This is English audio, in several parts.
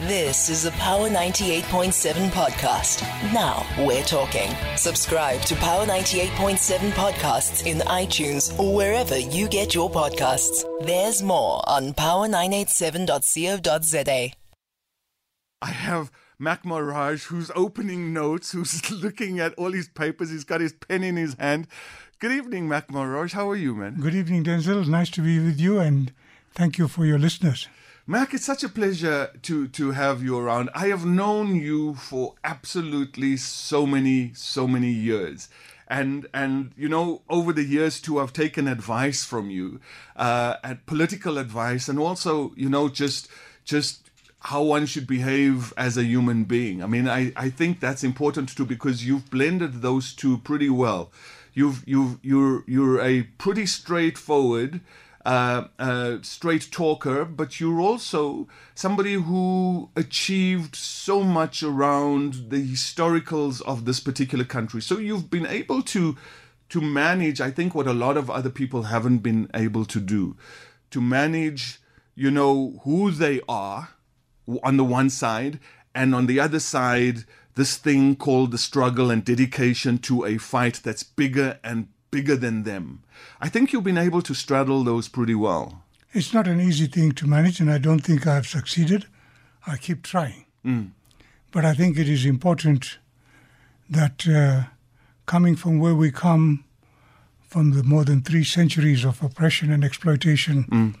This is a Power 98.7 podcast. Now we're talking. Subscribe to Power 98.7 podcasts in iTunes or wherever you get your podcasts. There's more on power987.co.za. I have Mac Maraj, who's opening notes, who's looking at all his papers. He's got his pen in his hand. Good evening, Mac Maraj. How are you, man? Good evening, Denzel. Nice to be with you, and thank you for your listeners. Mac, it's such a pleasure to have you around. I have known you for absolutely so many years. And you know, over the years too, I've taken advice from you, and political advice, and also, you know, just how one should behave as a human being. I mean, I think that's important too, because you've blended those two pretty well. You're a pretty straightforward, straight talker, but you're also somebody who achieved so much around the historicals of this particular country. So you've been able to manage, I think, what a lot of other people haven't been able to do, to manage, you know, who they are on the one side, and on the other side, this thing called the struggle and dedication to a fight that's bigger and bigger than them. I think you've been able to straddle those pretty well. It's not an easy thing to manage, and I don't think I've succeeded. I keep trying. But I think it is important that coming from where we come, from the more than 3 centuries of oppression and exploitation,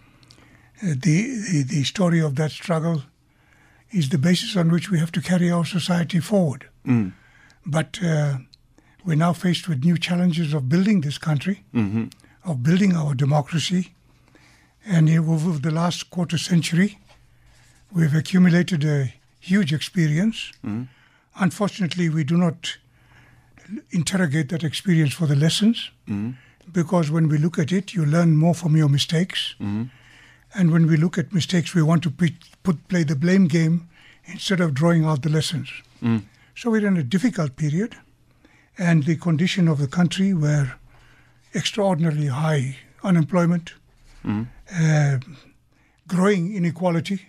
the story of that struggle is the basis on which we have to carry our society forward. But we're now faced with new challenges of building this country, of building our democracy. And over the last quarter century, we've accumulated a huge experience. Unfortunately, we do not interrogate that experience for the lessons, because when we look at it, you learn more from your mistakes. And when we look at mistakes, we want to play the blame game instead of drawing out the lessons. So we're in a difficult period, and the condition of the country where extraordinarily high unemployment, growing inequality,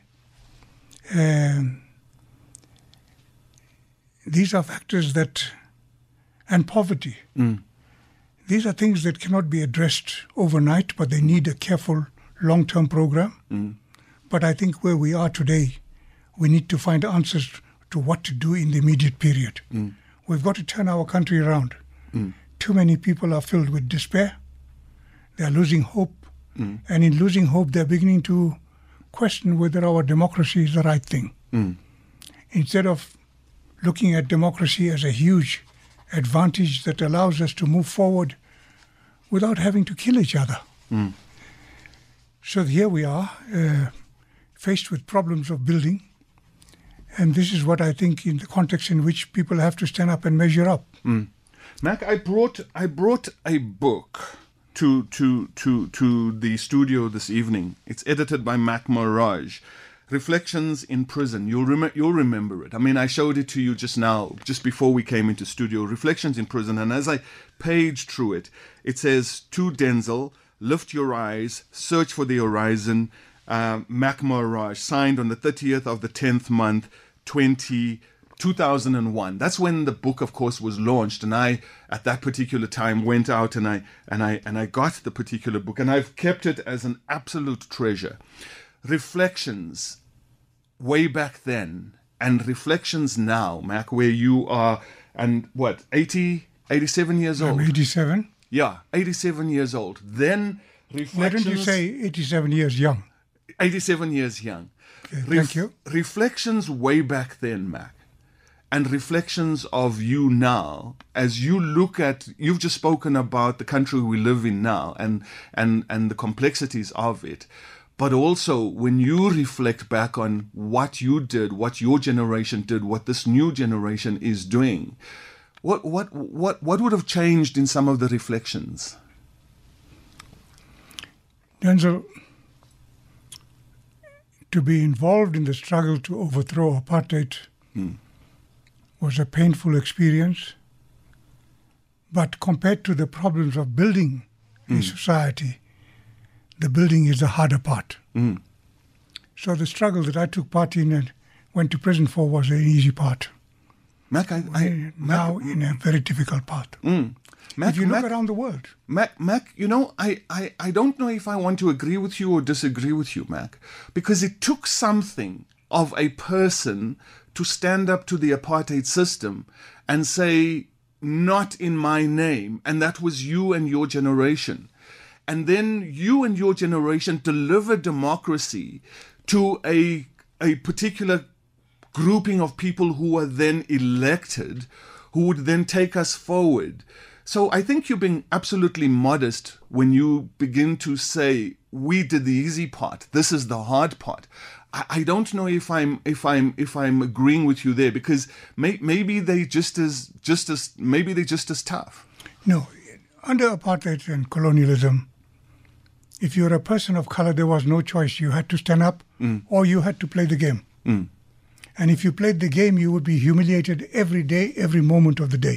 these are factors that, and poverty, these are things that cannot be addressed overnight, but they need a careful long-term program. But I think where we are today, we need to find answers to what to do in the immediate period. We've got to turn our country around. Too many people are filled with despair. They are losing hope. And in losing hope, they're beginning to question whether our democracy is the right thing. Instead of looking at democracy as a huge advantage that allows us to move forward without having to kill each other. So here we are, faced with problems of building. And this is what I think in the context in which people have to stand up and measure up. Mac, I brought a book to the studio this evening. It's edited by Mac Maraj, Reflections in Prison. You'll remember it. I mean, I showed it to you just now, just before we came into studio. Reflections in Prison. And as I page through it, it says, to Denzel, lift your eyes, search for the horizon. Mac Maraj, signed on the 30th of the 10th month, 2001. That's when the book, of course, was launched. And I, at that particular time, went out and I got the particular book, and I've kept it as an absolute treasure. Reflections way back then and reflections now, Mac, where you are, and what, 87 years old? I'm 87. Yeah, 87 years old. Then reflections... Why don't you say 87 years young? 87 years young. Okay, thank you. Reflections way back then, Mac, and reflections of you now, as you look at... You've just spoken about the country we live in now and the complexities of it. But also, when you reflect back on what you did, what your generation did, what this new generation is doing... What would have changed in some of the reflections? Denzel, to be involved in the struggle to overthrow apartheid was a painful experience. But compared to the problems of building a society, the building is the harder part. So the struggle that I took part in went to prison for was an easy part. Mac, Now in a very difficult part. Mac, If you look around the world. Mac, I don't know if I want to agree with you or disagree with you, Mac, because it took something of a person to stand up to the apartheid system and say, not in my name, and that was you and your generation. And then you and your generation delivered democracy to a particular grouping of people who were then elected, who would then take us forward. So I think you're being absolutely modest when you begin to say, we did the easy part, this is the hard part. I don't know if I'm agreeing with you there, because maybe they're just as tough. No, under apartheid and colonialism, if you're a person of color, there was no choice. You had to stand up or you had to play the game. And if you played the game, you would be humiliated every day, every moment of the day.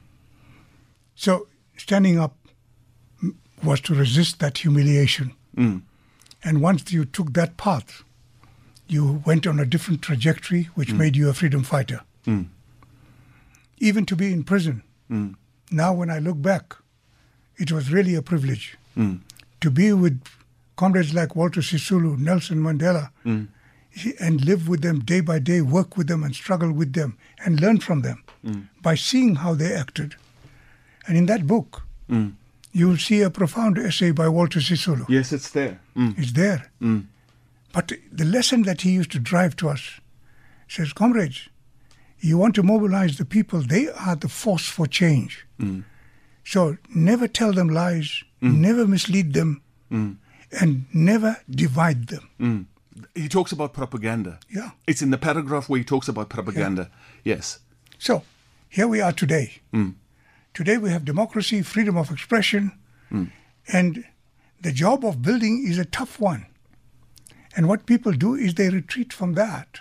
So standing up was to resist that humiliation. And once you took that path, you went on a different trajectory, which made you a freedom fighter. Even to be in prison. Now when I look back, it was really a privilege to be with comrades like Walter Sisulu, Nelson Mandela, and live with them day by day, work with them and struggle with them and learn from them by seeing how they acted. And in that book, you will see a profound essay by Walter Sisulu. Yes, it's there. It's there. But the lesson that he used to drive to us says, comrades, you want to mobilize the people, they are the force for change. So never tell them lies, never mislead them, and never divide them. He talks about propaganda. Yeah. It's in the paragraph where he talks about propaganda. Yeah. Yes. So here we are today. Today we have democracy, freedom of expression, and the job of building is a tough one. And what people do is they retreat from that.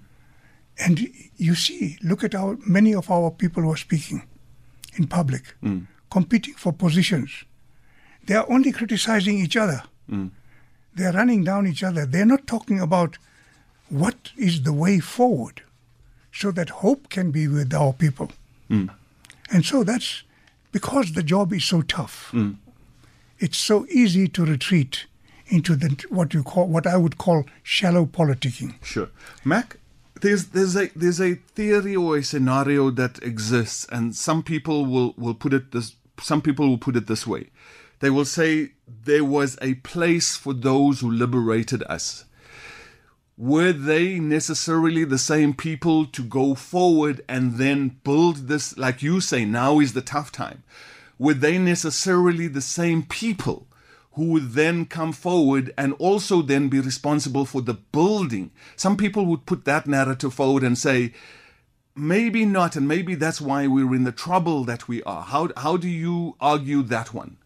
And you see, look at many of our people who are speaking in public, competing for positions. They are only criticizing each other. They are running down each other. They're not talking about what is the way forward so that hope can be with our people. And so that's because the job is so tough. It's so easy to retreat into what I would call shallow politicking. Sure. Mac, there's a theory or a scenario that exists, and some people will put it this way. They will say there was a place for those who liberated us. Were they necessarily the same people to go forward and then build this, like you say, now is the tough time? Were they necessarily the same people who would then come forward and also then be responsible for the building? Some people would put that narrative forward and say, maybe not, and maybe that's why we're in the trouble that we are. How do you argue that one?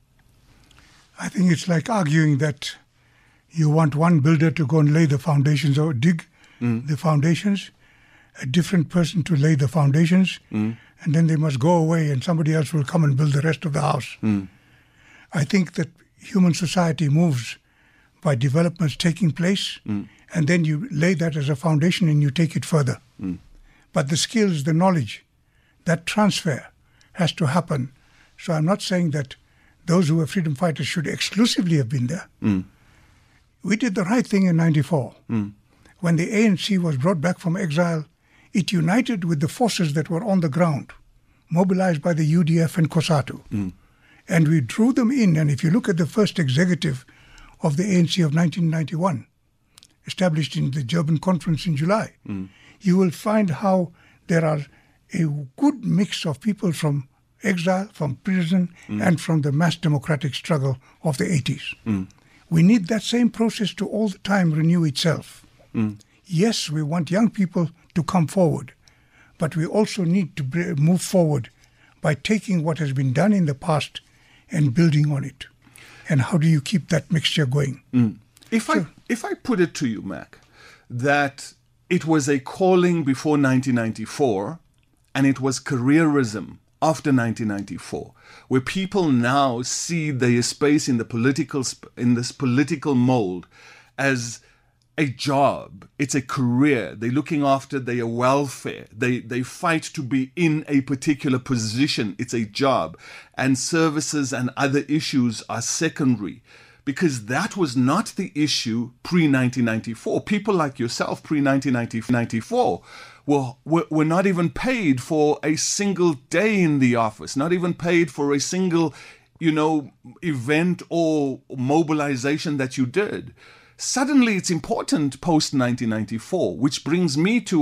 I think it's like arguing that you want one builder to go and lay the foundations or dig the foundations, a different person to lay the foundations, and then they must go away and somebody else will come and build the rest of the house. I think that human society moves by developments taking place, and then you lay that as a foundation and you take it further. But the skills, the knowledge, that transfer has to happen. So I'm not saying that those who were freedom fighters should exclusively have been there. We did the right thing in 94. When the ANC was brought back from exile, it united with the forces that were on the ground, mobilized by the UDF and COSATU. And we drew them in. And if you look at the first executive of the ANC of 1991, established in the Durban Conference in July, you will find how there are a good mix of people from exile, from prison, and from the mass democratic struggle of the 80s. We need that same process to all the time renew itself. Yes, we want young people to come forward, but we also need to move forward by taking what has been done in the past and building on it. And how do you keep that mixture going? If I put it to you, Mac, that it was a calling before 1994 and it was careerism after 1994, where people now see their space in this political mold as a job. It's a career. They're looking after their welfare. They fight to be in a particular position. It's a job. And services and other issues are secondary, because that was not the issue pre-1994. People like yourself pre-1994 were not even paid for a single day in the office, not even paid for a single, event or mobilization that you did. Suddenly it's important post-1994, which brings me to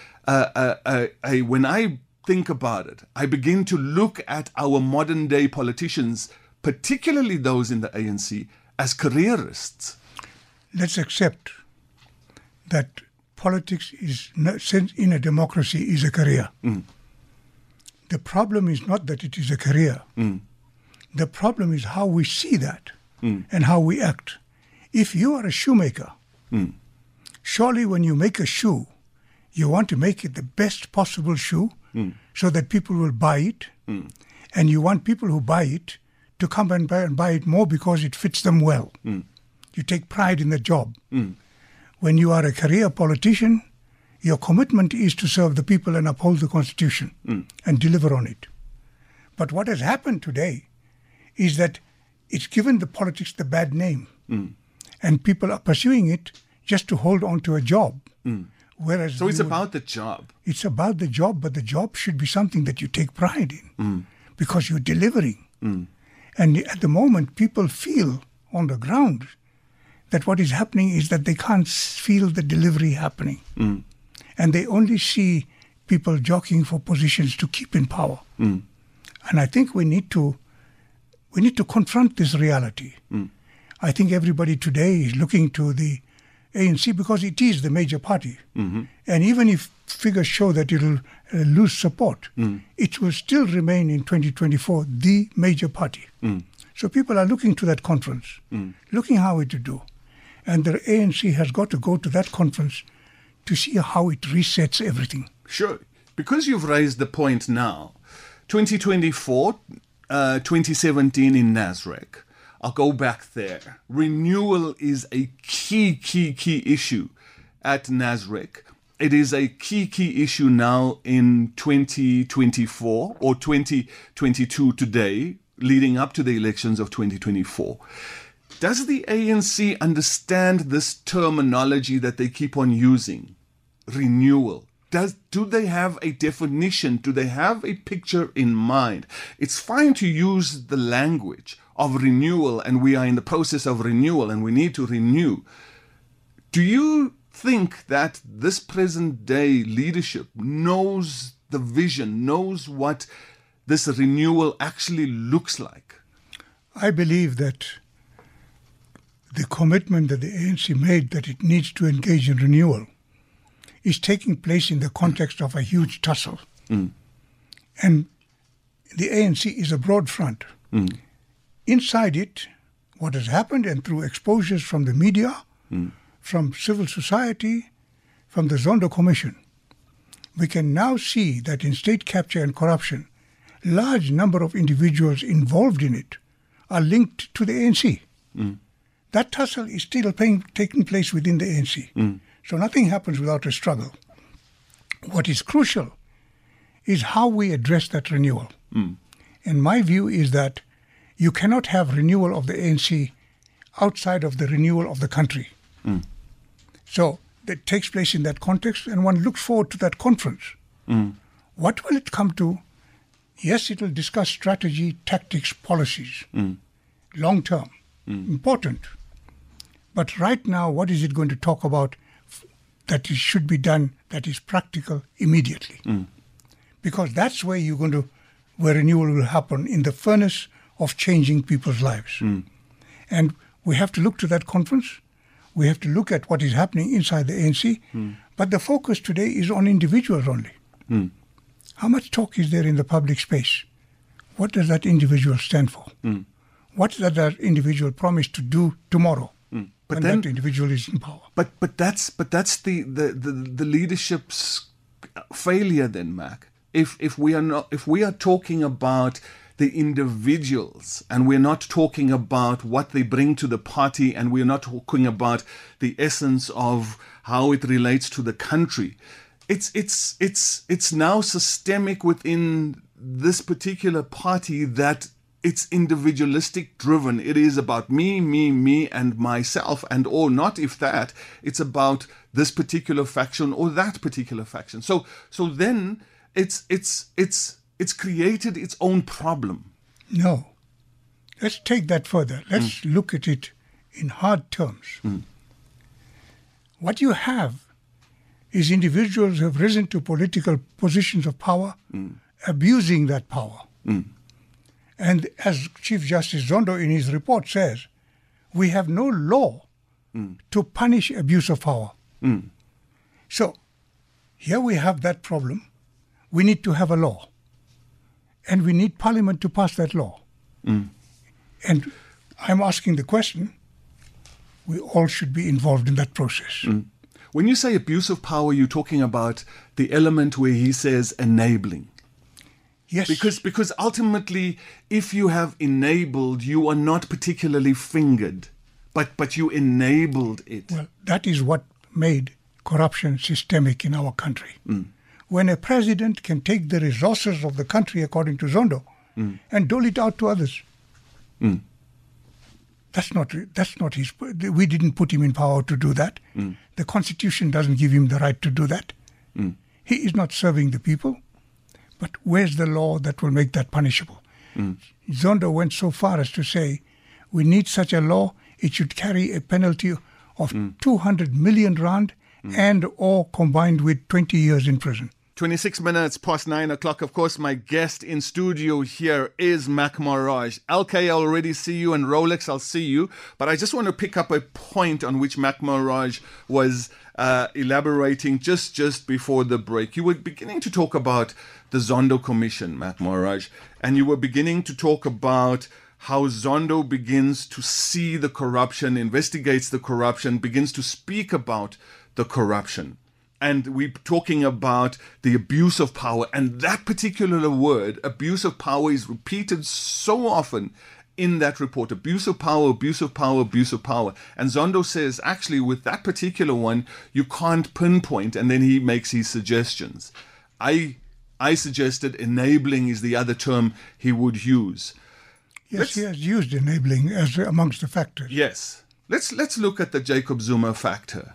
when I think about it, I begin to look at our modern day politicians, particularly those in the ANC, as careerists. Let's accept that politics in a democracy is a career. The problem is not that it is a career. The problem is how we see that and how we act. If you are a shoemaker, surely when you make a shoe, you want to make it the best possible shoe so that people will buy it. And you want people who buy it to come and buy it more because it fits them well. You take pride in the job. When you are a career politician, your commitment is to serve the people and uphold the Constitution and deliver on it. But what has happened today is that it's given the politics the bad name. And people are pursuing it just to hold on to a job. Whereas so it's about the job. It's about the job, but the job should be something that you take pride in because you're delivering. And at the moment, people feel on the ground that what is happening is that they can't feel the delivery happening. And they only see people jockeying for positions to keep in power. And I think we need to confront this reality. I think everybody today is looking to the ANC because it is the major party. And even if figures show that it will lose support, it will still remain in 2024 the major party. So people are looking to that conference, looking how it to do. And the ANC has got to go to that conference to see how it resets everything. Sure. Because you've raised the point now, 2024, 2017 in Nasrec, I'll go back there. Renewal is a key issue at Nasrec. It is a key issue now in 2024 or 2022 today, leading up to the elections of 2024. Does the ANC understand this terminology that they keep on using? Renewal. Do they have a definition? Do they have a picture in mind? It's fine to use the language of renewal, and we are in the process of renewal, and we need to renew. Do you think that this present day leadership knows the vision, knows what this renewal actually looks like? I believe that the commitment that the ANC made that it needs to engage in renewal is taking place in the context of a huge tussle. And the ANC is a broad front. Inside it, what has happened, and through exposures from the media, from civil society, from the Zondo Commission, we can now see that in state capture and corruption, large number of individuals involved in it are linked to the ANC. That tussle is still taking place within the ANC. So nothing happens without a struggle. What is crucial is how we address that renewal. And my view is that you cannot have renewal of the ANC outside of the renewal of the country. So that takes place in that context, and one looks forward to that conference. What will it come to? Yes, it will discuss strategy, tactics, policies, long term, important. But right now, what is it going to talk about that it should be done that is practical immediately? Because that's where where renewal will happen, in the furnace of changing people's lives. And we have to look to that conference. We have to look at what is happening inside the ANC. But the focus today is on individuals only. How much talk is there in the public space? What does that individual stand for? What does that individual promise to do tomorrow? But then that individual is in power. But that's the leadership's failure then, Mac. If we are talking about the individuals, and we're not talking about what they bring to the party, and we're not talking about the essence of how it relates to the country. It's now systemic within this particular party that it's individualistic driven. It is about me, and myself, and all. Not if that. It's about this particular faction or that particular faction. So then it's created its own problem. No. Let's take that further. Let's look at it in hard terms. What you have is individuals who have risen to political positions of power, abusing that power. And as Chief Justice Zondo in his report says, we have no law to punish abuse of power. So here we have that problem. We need to have a law. And we need Parliament to pass that law. And I'm asking the question, we all should be involved in that process. When you say abuse of power, you're talking about the element where he says enabling. Yes. Because ultimately, if you have enabled, you are not particularly fingered, but you enabled it. Well, that is what made corruption systemic in our country. When a president can take the resources of the country, according to Zondo, and dole it out to others. That's not his. We didn't put him in power to do that. The Constitution doesn't give him the right to do that. He is not serving the people. But where's the law that will make that punishable? Zondo went so far as to say, we need such a law. It should carry a penalty of 200 million rand and or combined with 20 years in prison. 26 minutes past 9 o'clock. Of course, my guest in studio here is Mac Maharaj. LK, I already see you, and Rolex, I'll see you. But I just want to pick up a point on which Mac Maharaj was elaborating just before the break. You were beginning to talk about the Zondo Commission, Mac Maharaj, and you were beginning to talk about how Zondo begins to see the corruption, investigates the corruption, begins to speak about the corruption. And we're talking about the abuse of power. And that particular word, abuse of power, is repeated so often in that report. Abuse of power, abuse of power, abuse of power. And Zondo says, actually, with that particular one, you can't pinpoint. And then he makes his suggestions. I suggested enabling is the other term he would use. Yes, he has used enabling as amongst the factors. Yes. Let's look at the Jacob Zuma factor.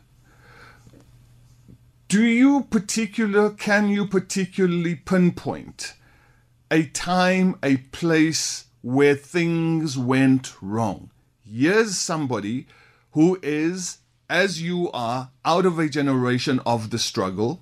Can you particularly pinpoint a time, a place where things went wrong? Here's somebody who is, as you are, out of a generation of the struggle,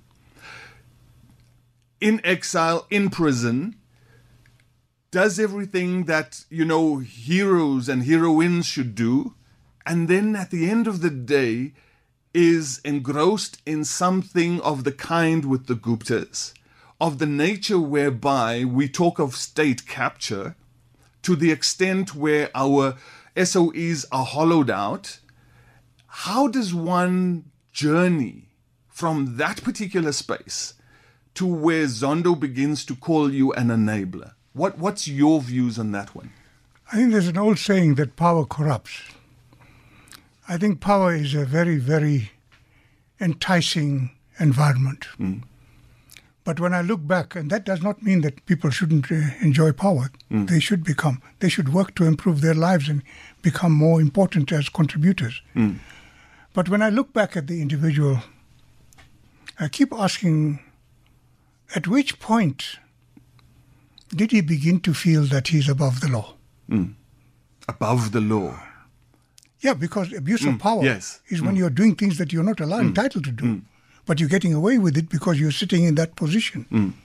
in exile, in prison, does everything that, heroes and heroines should do, and then at the end of the day, is engrossed in something of the kind with the Guptas, of the nature whereby we talk of state capture, to the extent where our SOEs are hollowed out. How does one journey from that particular space to where Zondo begins to call you an enabler? What's your views on that one? I think there's an old saying that power corrupts. I think power is a very, very enticing environment. But when I look back, and that does not mean that people shouldn't enjoy power. They should work to improve their lives and become more important as contributors. But when I look back at the individual, I keep asking, at which point did he begin to feel that he's above the law? Above the law. Yeah, because abuse of power is when you're doing things that you're not entitled to do, but you're getting away with it because you're sitting in that position.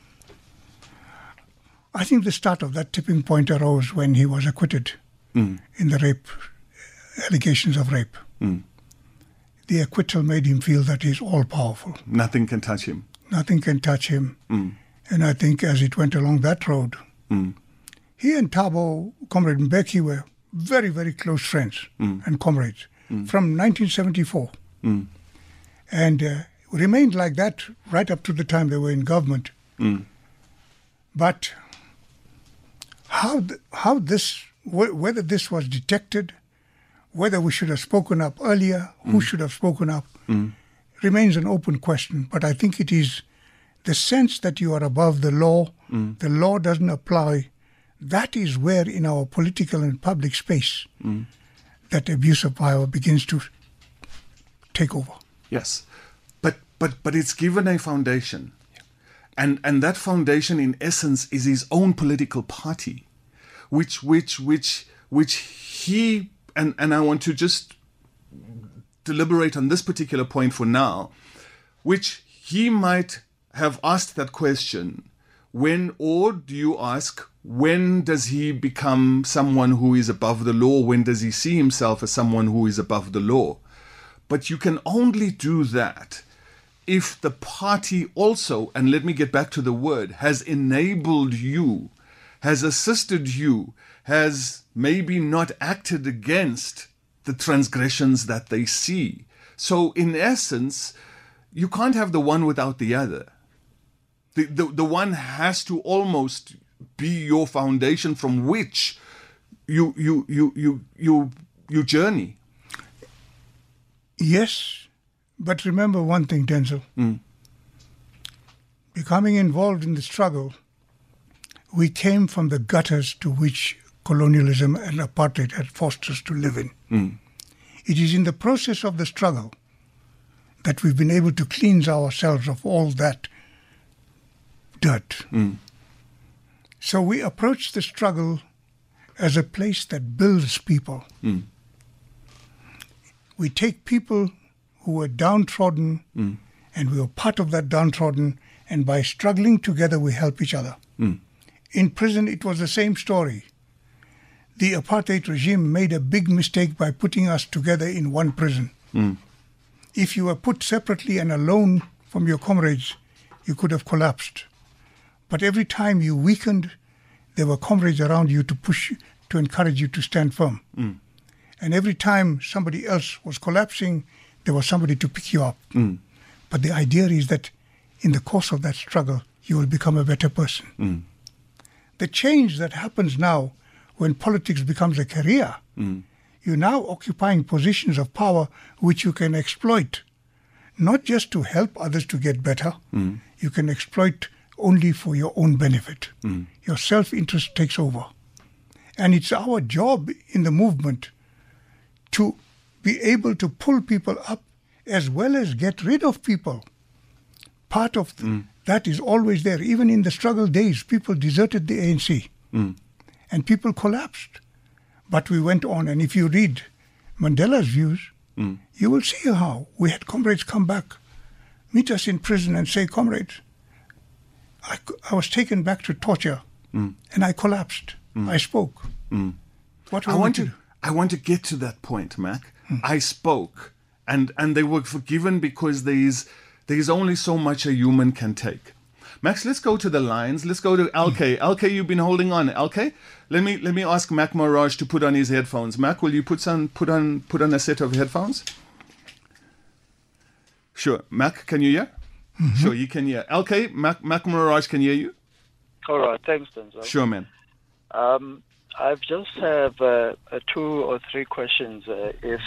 I think the start of that tipping point arose when he was acquitted in the rape, allegations of rape. The acquittal made him feel that he's all-powerful. Nothing can touch him. Nothing can touch him. And I think as it went along that road, he and Thabo, Comrade Mbeki, were very, very close friends and comrades from 1974. And remained like that right up to the time they were in government. But whether this was detected, whether we should have spoken up earlier, who should have spoken up, remains an open question. But I think it is the sense that you are above the law doesn't apply. That is where in our political and public space that abuse of power begins to take over. Yes, but it's given a foundation, and that foundation in essence is his own political party, which he and I want to just deliberate on this particular point for now, which he might have asked that question when, or do you ask, when does he become someone who is above the law? When does he see himself as someone who is above the law? But you can only do that if the party also, and let me get back to the word, has enabled you, has assisted you, has maybe not acted against the transgressions that they see. So in essence, you can't have the one without the other. The one has to almost be your foundation from which you journey. Yes, but remember one thing, Denzel. Becoming involved in the struggle, we came from the gutters to which colonialism and apartheid had forced us to live in. It is in the process of the struggle that we've been able to cleanse ourselves of all that dirt. So we approach the struggle as a place that builds people. We take people who were downtrodden and we were part of that downtrodden, and by struggling together we help each other. In prison it was the same story. The apartheid regime made a big mistake by putting us together in one prison. If you were put separately and alone from your comrades, you could have collapsed. But every time you weakened, there were comrades around you to push you, to encourage you to stand firm. And every time somebody else was collapsing, there was somebody to pick you up. But the idea is that in the course of that struggle, you will become a better person. The change that happens now when politics becomes a career, you're now occupying positions of power which you can exploit, not just to help others to get better. You can exploit only for your own benefit. Your self-interest takes over. And it's our job in the movement to be able to pull people up as well as get rid of people. Part of that is always there. Even in the struggle days, people deserted the ANC and people collapsed. But we went on, and if you read Mandela's views, you will see how we had comrades come back, meet us in prison and say, comrades, I was taken back to torture and I collapsed. I spoke. What I want to get to that point, Mac. I spoke, and they were forgiven because there's only so much a human can take. Max, let's go to the lines. Let's go to LK. LK, you've been holding on. LK, let me ask Mac Maraj to put on his headphones. Mac, will you put on a set of headphones? Sure. Mac, can you hear? Sure, you can hear. LK, Mac Maraj can hear you. All right, thanks, Denzel. Sure, man. I just have 2 or 3 questions. If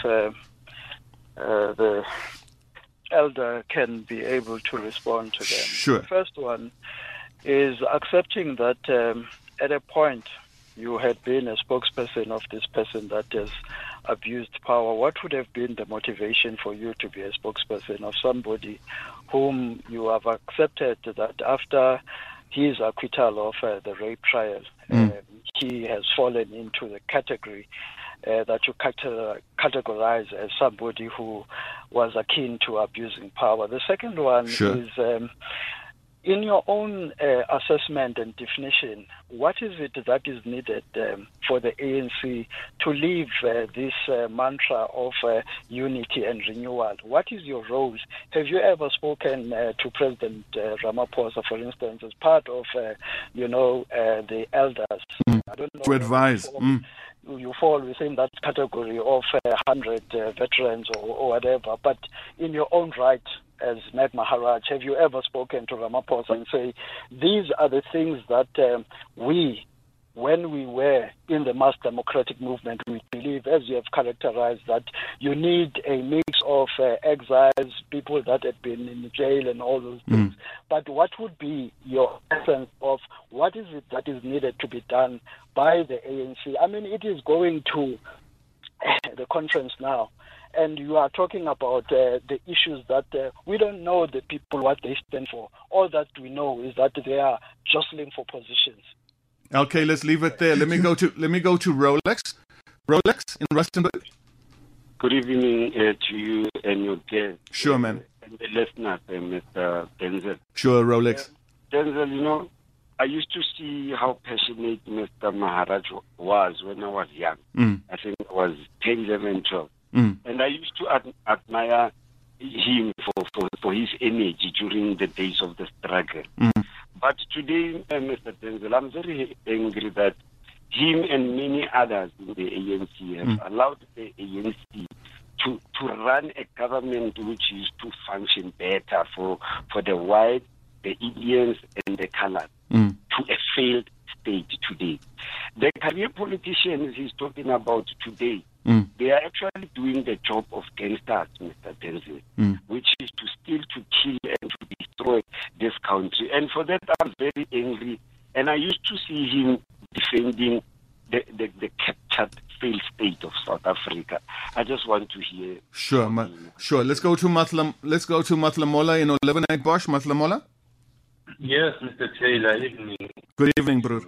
the elder can be able to respond to them. Sure. The first one is accepting that at a point you had been a spokesperson of this person that has abused power. What would have been the motivation for you to be a spokesperson of somebody whom you have accepted that after his acquittal of the rape trial, he has fallen into the category that you categorize as somebody who was akin to abusing power? The second one is, in your own assessment and definition, what is it that is needed for the ANC to live this mantra of unity and renewal? What is your role? Have you ever spoken to President Ramaphosa, for instance, as part of, the elders? I don't know. To advise. You fall within that category of 100 veterans or whatever, but in your own right, as Mac Maharaj, have you ever spoken to Ramaphosa and say, these are the things that we when we were in the mass democratic movement, we believe, as you have characterized, that you need a mix of exiles, people that had been in jail and all those things. But what would be your essence of what is it that is needed to be done by the ANC? I mean, it is going to the conference now, and you are talking about the issues that we don't know the people what they stand for. All that we know is that they are jostling for positions. Okay, let's leave it there. Let me go to Rolex. Rolex in Rustenburg. Good evening to you and your guest. Sure, man. And the listeners, Mr. Denzel. Sure, Rolex. Denzel, I used to see how passionate Mr. Maharaj was when I was young. I think I was 10, 11, 12. And I used to admire him for his energy during the days of the struggle. But today, Mr. Denzel, I'm very angry that him and many others in the ANC have allowed the ANC to run a government which is to function better for the white, the Indians, and the colored to a failed state today. The career politicians he's talking about today, they are actually doing the job of gangsters, Mr. Denzel, which is to steal, to kill, and to destroy this country. And for that, I'm very angry. And I used to see him defending the captured, failed state of South Africa. I just want to hear. Sure, sure. Let's go to Matlamola in 11-8 Bosch. Matlamola? Yes, Mr. Taylor, evening. Good evening, bro.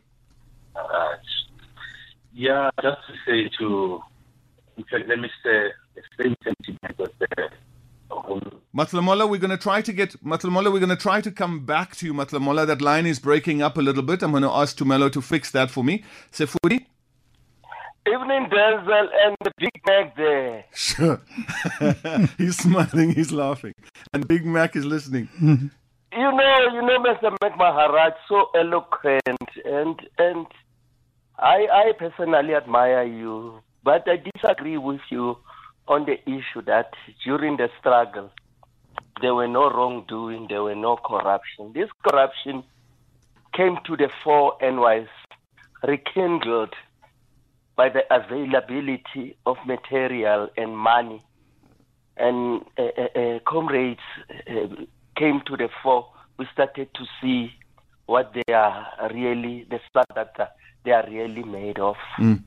Yeah, just to say in fact, let me say the same sentiment was there. Matlamola, we're going to try to come back to you, Matlamola. That line is breaking up a little bit. I'm going to ask Tumelo to fix that for me. Sefudi? Evening, Denzel, and the Big Mac there. Sure. He's smiling, he's laughing. And Big Mac is listening. You know, Mr. Mac Maharaj, so eloquent, and I personally admire you, but I disagree with you on the issue that during the struggle, there were no wrongdoing, there were no corruption. This corruption came to the fore and was rekindled by the availability of material and money. And comrades came to the fore. We started to see what they are really, the stuff that they are really made of. And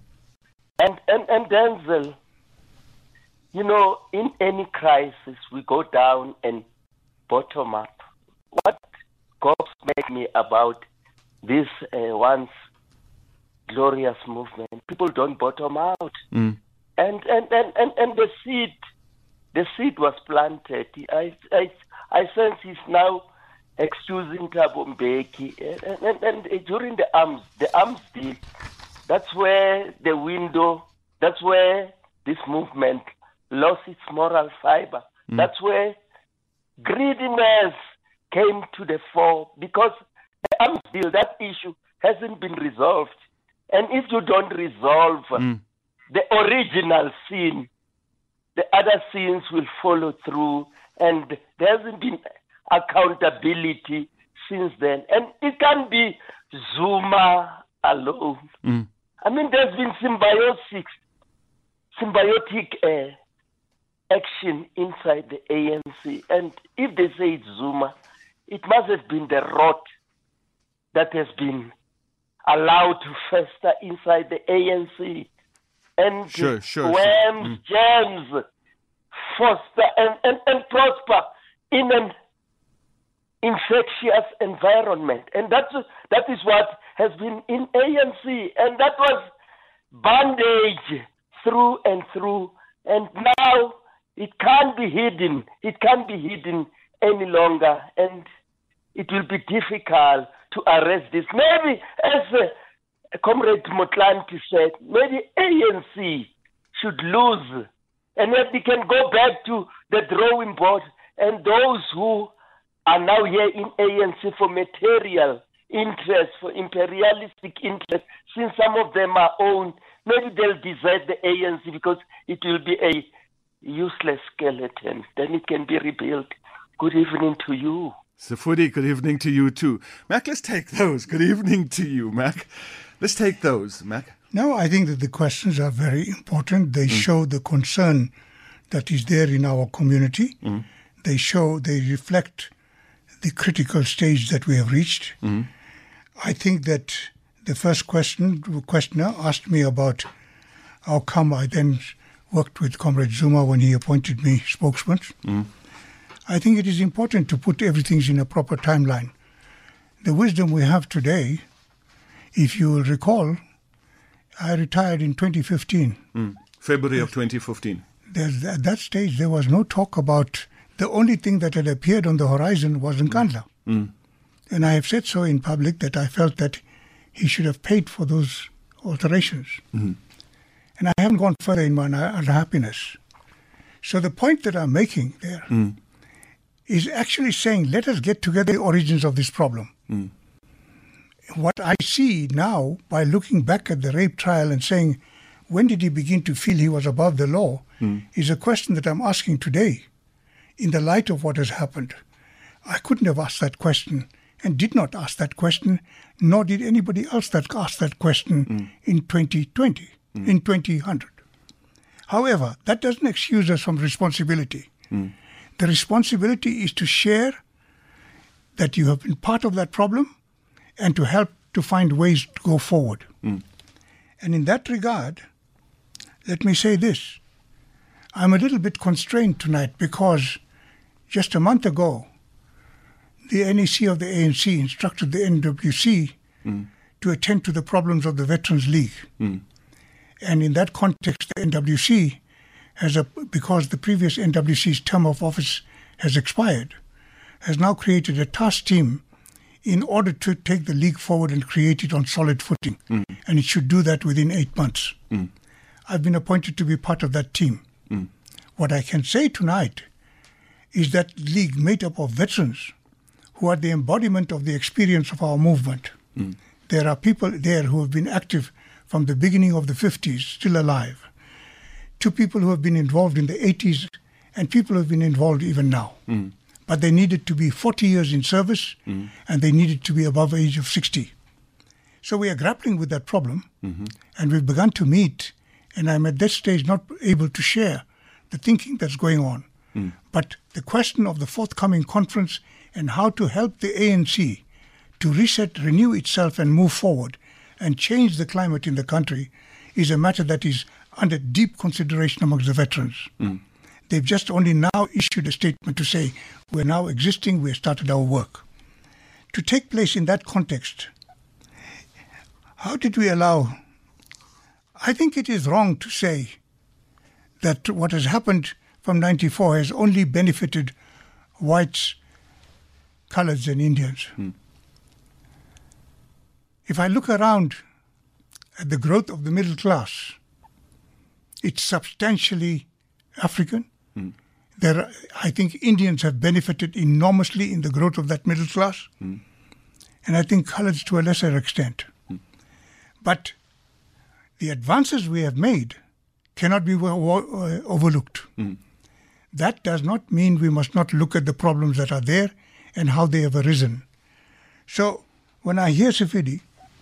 Denzel, you know, in any crisis, we go down and bottom up. What gobsmacked me about this once glorious movement, people don't bottom out. And the seed was planted. I sense he's now excusing Thabo Mbeki. And during the arms deal, that's where the window, that's where this movement lost its moral fiber. That's where greediness came to the fore, because the arms deal, that issue hasn't been resolved. And if you don't resolve the original sin, the other sins will follow through, and there hasn't been accountability since then. And it can't be Zuma alone. I mean, there's been symbiotic action inside the ANC. And if they say it's Zuma, it must have been the rot that has been allowed to fester inside the ANC. And worms, germs, foster and prosper in an infectious environment. And that is what has been in ANC. And that was bandage through and through. And now it can't be hidden. It can't be hidden any longer. And it will be difficult to arrest this. Maybe, as Comrade Motlanti said, maybe ANC should lose, and then we can go back to the drawing board, and those who are now here in ANC for material interest, for imperialistic interest, since some of them are owned, maybe they'll desert the ANC because it will be a useless skeleton. Then it can be rebuilt. Good evening to you. Sefudi, good evening to you too. Mac, let's take those. Good evening to you, Mac. Let's take those, Mac. No, I think that the questions are very important. They show the concern that is there in our community. They reflect the critical stage that we have reached. I think that the first questioner asked me about how come I then worked with Comrade Zuma when he appointed me spokesman. I think it is important to put everything in a proper timeline. The wisdom we have today, if you will recall, I retired in 2015. February of 2015. At that stage, there was no talk about, the only thing that had appeared on the horizon was Nkandla. And I have said so in public that I felt that he should have paid for those alterations. And I haven't gone further in my unhappiness. So the point that I'm making there is actually saying, let us get together the origins of this problem. What I see now, by looking back at the rape trial and saying, when did he begin to feel he was above the law, is a question that I'm asking today in the light of what has happened. I couldn't have asked that question and did not ask that question, nor did anybody else ask that question in 2020, in 2000. However, that doesn't excuse us from responsibility. The responsibility is to share that you have been part of that problem and to help to find ways to go forward. And in that regard, let me say this. I'm a little bit constrained tonight because just a month ago, the NEC of the ANC instructed the NWC to attend to the problems of the Veterans League. And in that context, the NWC because the previous NWC's term of office has expired, has now created a task team in order to take the league forward and create it on solid footing. And it should do that within 8 months. I've been appointed to be part of that team. What I can say tonight is that league made up of veterans who are the embodiment of the experience of our movement. There are people there who have been active from the beginning of the 50s, still alive, to people who have been involved in the 80s and people who have been involved even now. But they needed to be 40 years in service and they needed to be above the age of 60. So we are grappling with that problem and we've begun to meet, and I'm at this stage not able to share the thinking that's going on. But the question of the forthcoming conference and how to help the ANC to reset, renew itself and move forward and change the climate in the country is a matter that is under deep consideration amongst the veterans. They've just only now issued a statement to say, we're now existing, we have started our work. To take place in that context, how did we allow... I think it is wrong to say that what has happened from 94 has only benefited whites, coloreds and Indians. If I look around at the growth of the middle class, it's substantially African. I think Indians have benefited enormously in the growth of that middle class, and I think coloreds to a lesser extent. But the advances we have made cannot be overlooked. That does not mean we must not look at the problems that are there and how they have arisen. So when I hear Sifidi,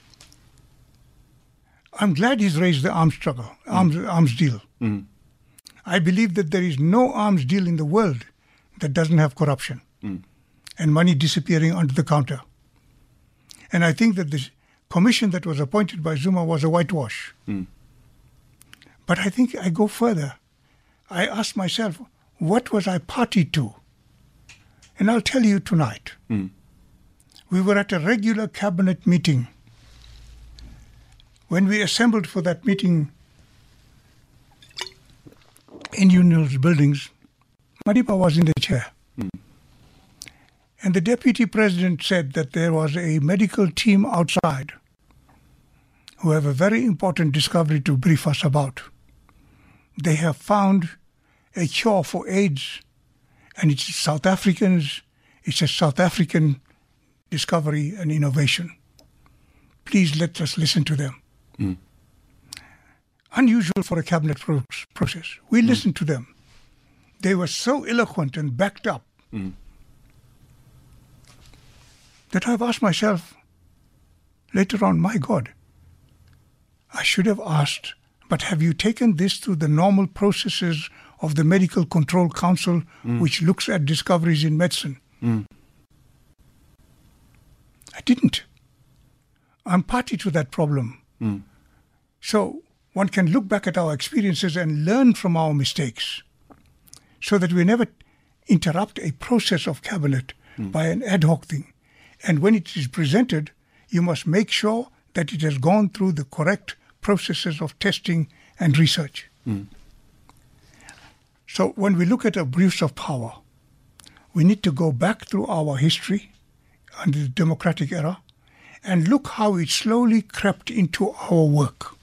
I'm glad he's raised the arms deal. I believe that there is no arms deal in the world that doesn't have corruption and money disappearing under the counter. And I think that the commission that was appointed by Zuma was a whitewash. But I think I go further. I ask myself, what was I party to? And I'll tell you tonight. We were at a regular cabinet meeting. When we assembled for that meeting in Union's buildings, Madiba was in the chair. And the deputy president said that there was a medical team outside who have a very important discovery to brief us about. They have found a cure for AIDS, and it's South Africans. It's a South African discovery and innovation. Please let us listen to them. Unusual for a cabinet process. We listened to them. They were so eloquent and backed up that I've asked myself later on, my God, I should have asked, but have you taken this through the normal processes of the Medical Control Council, which looks at discoveries in medicine? I didn't. I'm party to that problem. So one can look back at our experiences and learn from our mistakes so that we never interrupt a process of cabinet by an ad hoc thing. And when it is presented, you must make sure that it has gone through the correct processes of testing and research. So when we look at abuse of power, we need to go back through our history under the democratic era and look how it slowly crept into our work.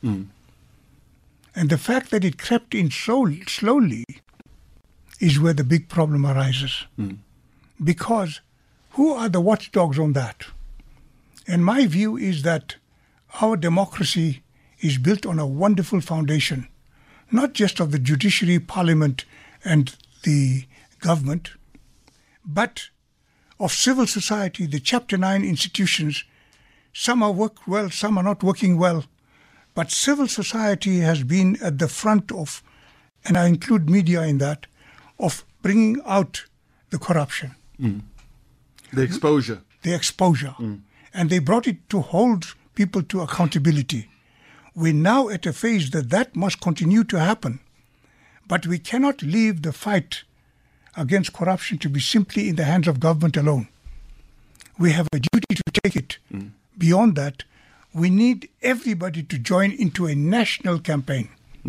And the fact that it crept in so slowly is where the big problem arises. Because who are the watchdogs on that? And my view is that our democracy is built on a wonderful foundation, not just of the judiciary, parliament, and the government, but of civil society, the Chapter 9 institutions. Some are work well, some are not working well. But civil society has been at the front of, and I include media in that, of bringing out the corruption. The exposure. The exposure. And they brought it to hold people to accountability. We're now at a phase that must continue to happen. But we cannot leave the fight against corruption to be simply in the hands of government alone. We have a duty to take it. Beyond that, we need everybody to join into a national campaign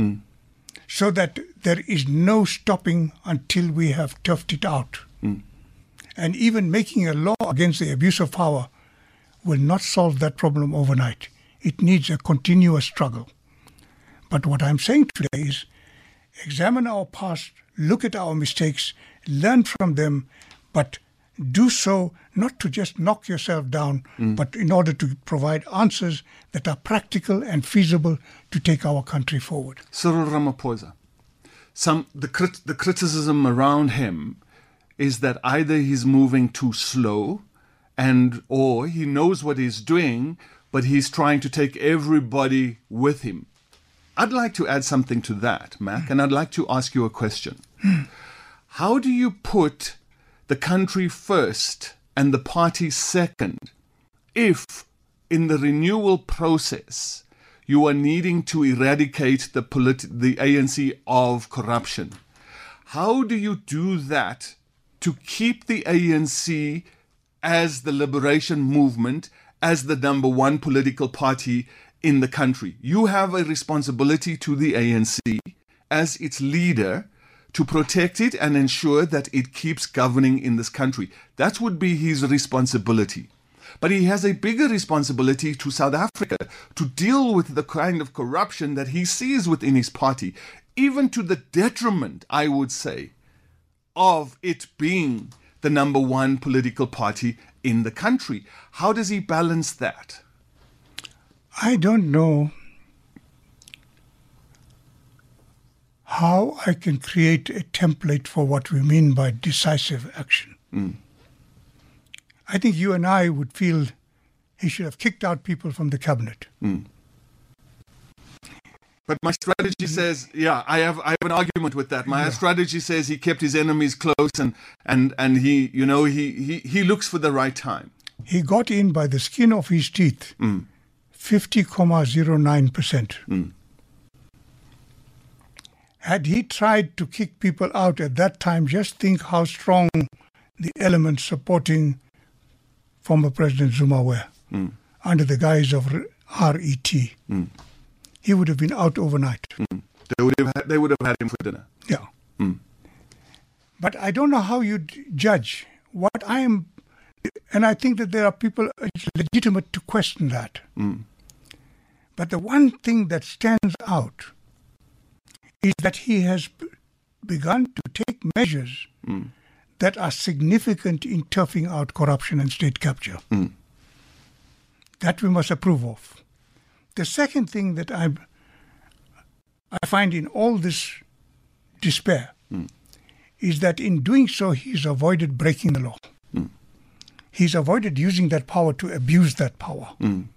so that there is no stopping until we have toughed it out. And even making a law against the abuse of power will not solve that problem overnight. It needs a continuous struggle. But what I'm saying today is examine our past, look at our mistakes, learn from them, but do so not to just knock yourself down, but in order to provide answers that are practical and feasible to take our country forward. Cyril Ramaphosa, the criticism around him is that either he's moving too slow or he knows what he's doing, but he's trying to take everybody with him. I'd like to add something to that, Mac, and I'd like to ask you a question. How do you put the country first and the party second if in the renewal process you are needing to eradicate the ANC of corruption? How do you do that to keep the ANC as the liberation movement, as the number one political party in the country? You have a responsibility to the ANC as its leader to protect it and ensure that it keeps governing in this country. That would be his responsibility. But he has a bigger responsibility to South Africa to deal with the kind of corruption that he sees within his party, even to the detriment, I would say, of it being the number one political party in the country. How does he balance that? I don't know how I can create a template for what we mean by decisive action. I think you and I would feel he should have kicked out people from the cabinet. But my strategy says, I have an argument with that. My strategy says he kept his enemies close and he, he looks for the right time. He got in by the skin of his teeth, 50.09%. Had he tried to kick people out at that time, just think how strong the elements supporting former President Zuma were under the guise of RET. He would have been out overnight. They would have had him for dinner. Yeah. But I don't know how you'd judge what I am, and I think that there are people legitimate to question that. But the one thing that stands out is that he has begun to take measures that are significant in toughing out corruption and state capture. That we must approve of. The second thing that I find in all this despair is that in doing so, he's avoided breaking the law. He's avoided using that power to abuse that power.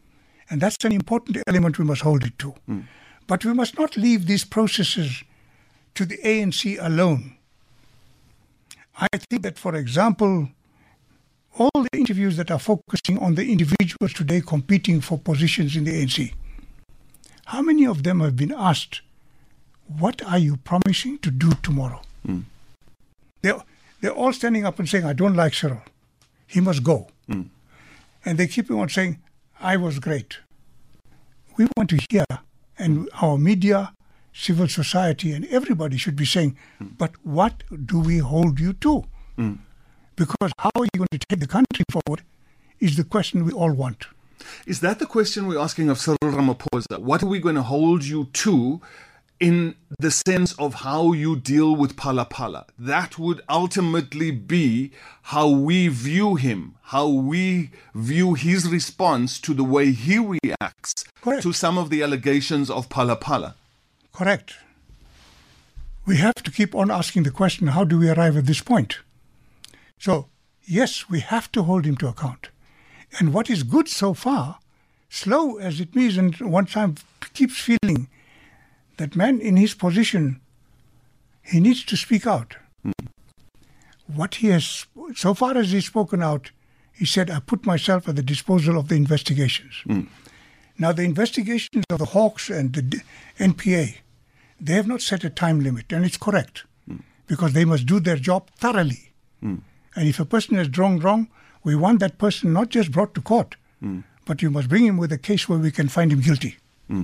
And that's an important element we must hold it to. But we must not leave these processes to the ANC alone. I think that, for example, all the interviews that are focusing on the individuals today competing for positions in the ANC, how many of them have been asked, what are you promising to do tomorrow? They're all standing up and saying, I don't like Cyril. He must go. And they keep on saying, I was great. We want to hear, and our media, civil society, and everybody should be saying, but what do we hold you to? Because how are you going to take the country forward is the question we all want. Is that the question we're asking of Cyril Ramaphosa? What are we going to hold you to in the sense of how you deal with Phala Phala? That would ultimately be how we view him, how we view his response to the way he reacts to some of the allegations of Phala Phala. Correct. We have to keep on asking the question, how do we arrive at this point? So, yes, we have to hold him to account. And what is good so far, slow as it means, and one time keeps feeling that man in his position, he needs to speak out. What he has, so far as he's spoken out, he said, I put myself at the disposal of the investigations. Now, the investigations of the Hawks and the NPA, they have not set a time limit, and it's correct, because they must do their job thoroughly. And if a person has done wrong, we want that person not just brought to court, but you must bring him with a case where we can find him guilty.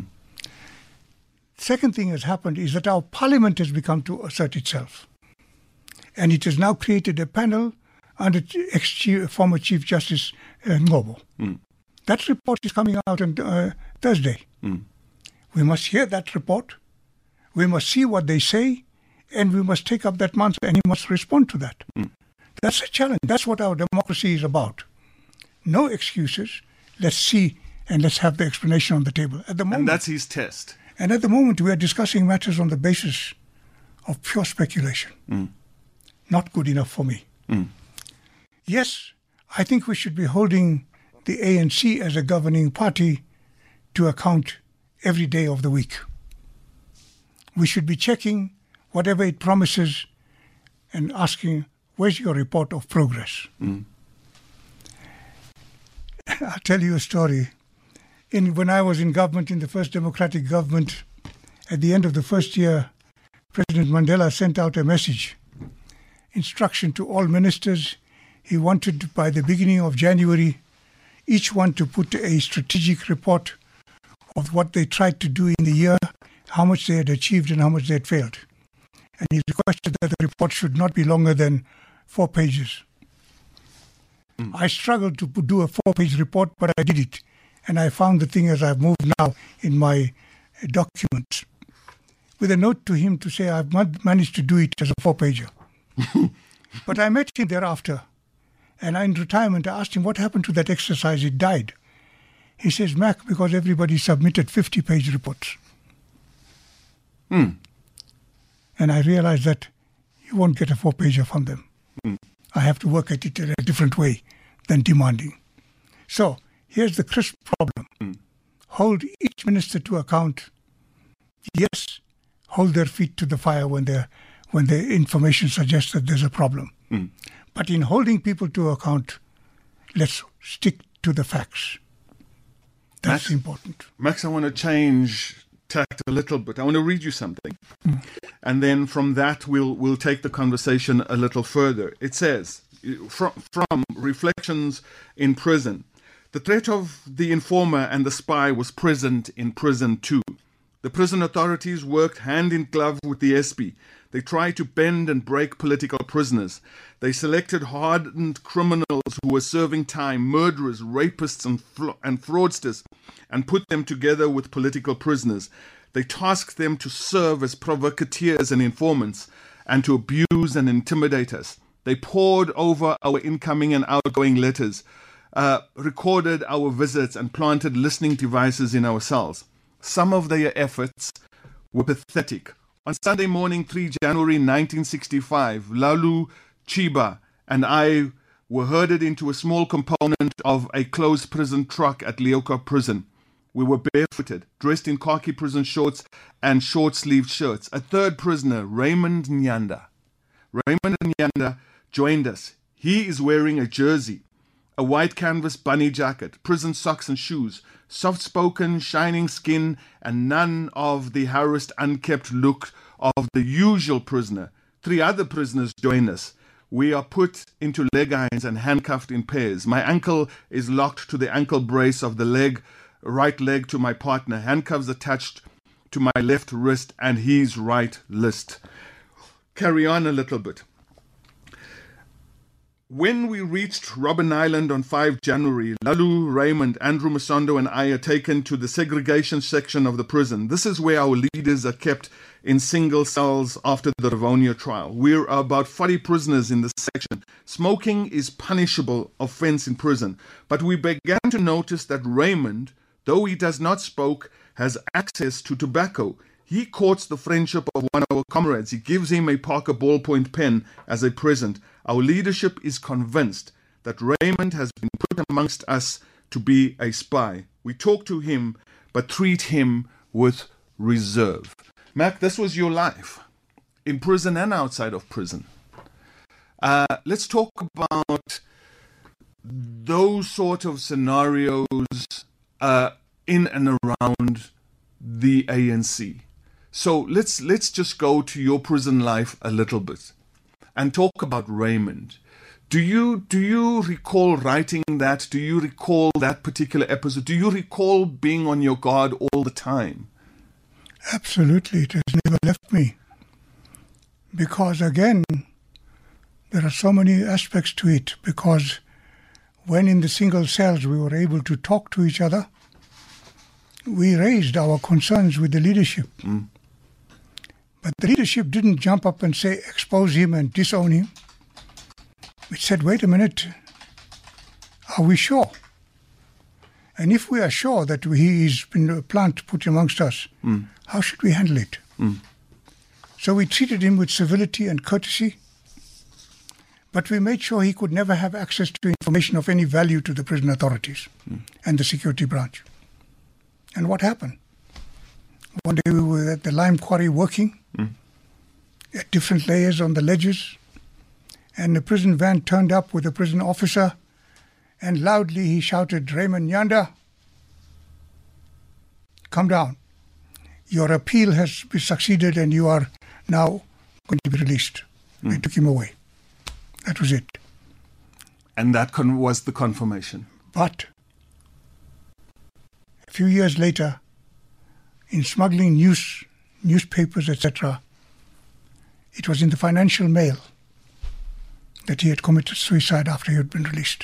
Second thing has happened is that our parliament has begun to assert itself. And it has now created a panel under former Chief Justice Ngobo. That report is coming out on Thursday. We must hear that report. We must see what they say, and we must take up that mantra, and he must respond to that. That's a challenge. That's what our democracy is about. No excuses. Let's see, and let's have the explanation on the table. At the moment, and that's his test. And at the moment, we are discussing matters on the basis of pure speculation. Not good enough for me. Yes, I think we should be holding the ANC as a governing party to account every day of the week. We should be checking whatever it promises and asking, where's your report of progress? I'll tell you a story. When I was in government, in the first democratic government, at the end of the first year, President Mandela sent out a message, instruction to all ministers. He wanted, by the beginning of January, each one to put a strategic report of what they tried to do in the year, how much they had achieved and how much they had failed. And he requested that the report should not be longer than 4 pages. I struggled to do a 4-page report, but I did it. And I found the thing as I've moved now in my documents, with a note to him to say I've managed to do it as a 4-pager. But I met him thereafter, and in retirement I asked him what happened to that exercise. It died. He says, Mac, because everybody submitted 50-page reports. And I realized that you won't get a 4-pager from them. I have to work at it in a different way than demanding. So, here's the crisp problem. Hold each minister to account. Yes, hold their feet to the fire when the information suggests that there's a problem. But in holding people to account, let's stick to the facts. That's important. Max, I want to change tact a little bit. I want to read you something. And then from that, we'll take the conversation a little further. It says, from Reflections in Prison, the threat of the informer and the spy was present in prison too. The prison authorities worked hand in glove with the SP. They tried to bend and break political prisoners. They selected hardened criminals who were serving time, murderers, rapists, and fraudsters, and put them together with political prisoners. They tasked them to serve as provocateurs and informants, and to abuse and intimidate us. They pored over our incoming and outgoing letters, recorded our visits, and planted listening devices in our cells. Some of their efforts were pathetic. On Sunday morning, 3 January 1965, Lalu, Chiba, and I were herded into a small component of a closed prison truck at Leoka Prison. We were barefooted, dressed in khaki prison shorts and short-sleeved shirts. A third prisoner, Raymond Nyanda. Raymond Nyanda joined us. He is wearing a jersey, a white canvas bunny jacket, prison socks and shoes, soft-spoken, shining skin, and none of the harassed, unkempt look of the usual prisoner. 3 other prisoners join us. We are put into leg irons and handcuffed in pairs. My ankle is locked to the ankle brace of the right leg to my partner, handcuffs attached to my left wrist and his right wrist. Carry on a little bit. When we reached Robben Island on 5 January, Lalu, Raymond, Andrew Masondo and I are taken to the segregation section of the prison. This is where our leaders are kept in single cells after the Rivonia trial. We're about 40 prisoners in this section. Smoking is punishable offense in prison, but we began to notice that Raymond, though he does not smoke, has access to tobacco. He courts the friendship of one of our comrades. He gives him a Parker ballpoint pen as a present. Our leadership is convinced that Raymond has been put amongst us to be a spy. We talk to him, but treat him with reserve. Mac, this was your life, in prison and outside of prison. Let's talk about those sort of scenarios in and around the ANC. So let's just go to your prison life a little bit and talk about Raymond. Do you recall writing that? Do you recall that particular episode? Do you recall being on your guard all the time? Absolutely, it has never left me. Because again, there are so many aspects to it. Because when in the single cells we were able to talk to each other, we raised our concerns with the leadership. But the leadership didn't jump up and say, expose him and disown him. It said, wait a minute, are we sure? And if we are sure that he has been a plant put amongst us, how should we handle it? So we treated him with civility and courtesy, but we made sure he could never have access to information of any value to the prison authorities and the security branch. And what happened? One day we were at the lime quarry working at different layers on the ledges, and the prison van turned up with a prison officer, and loudly he shouted, Raymond Nyanda, come down. Your appeal has been succeeded and you are now going to be released. They took him away. That was it. And that was the confirmation. But a few years later, in smuggling newspapers, etc., it was in the Financial Mail that he had committed suicide after he had been released.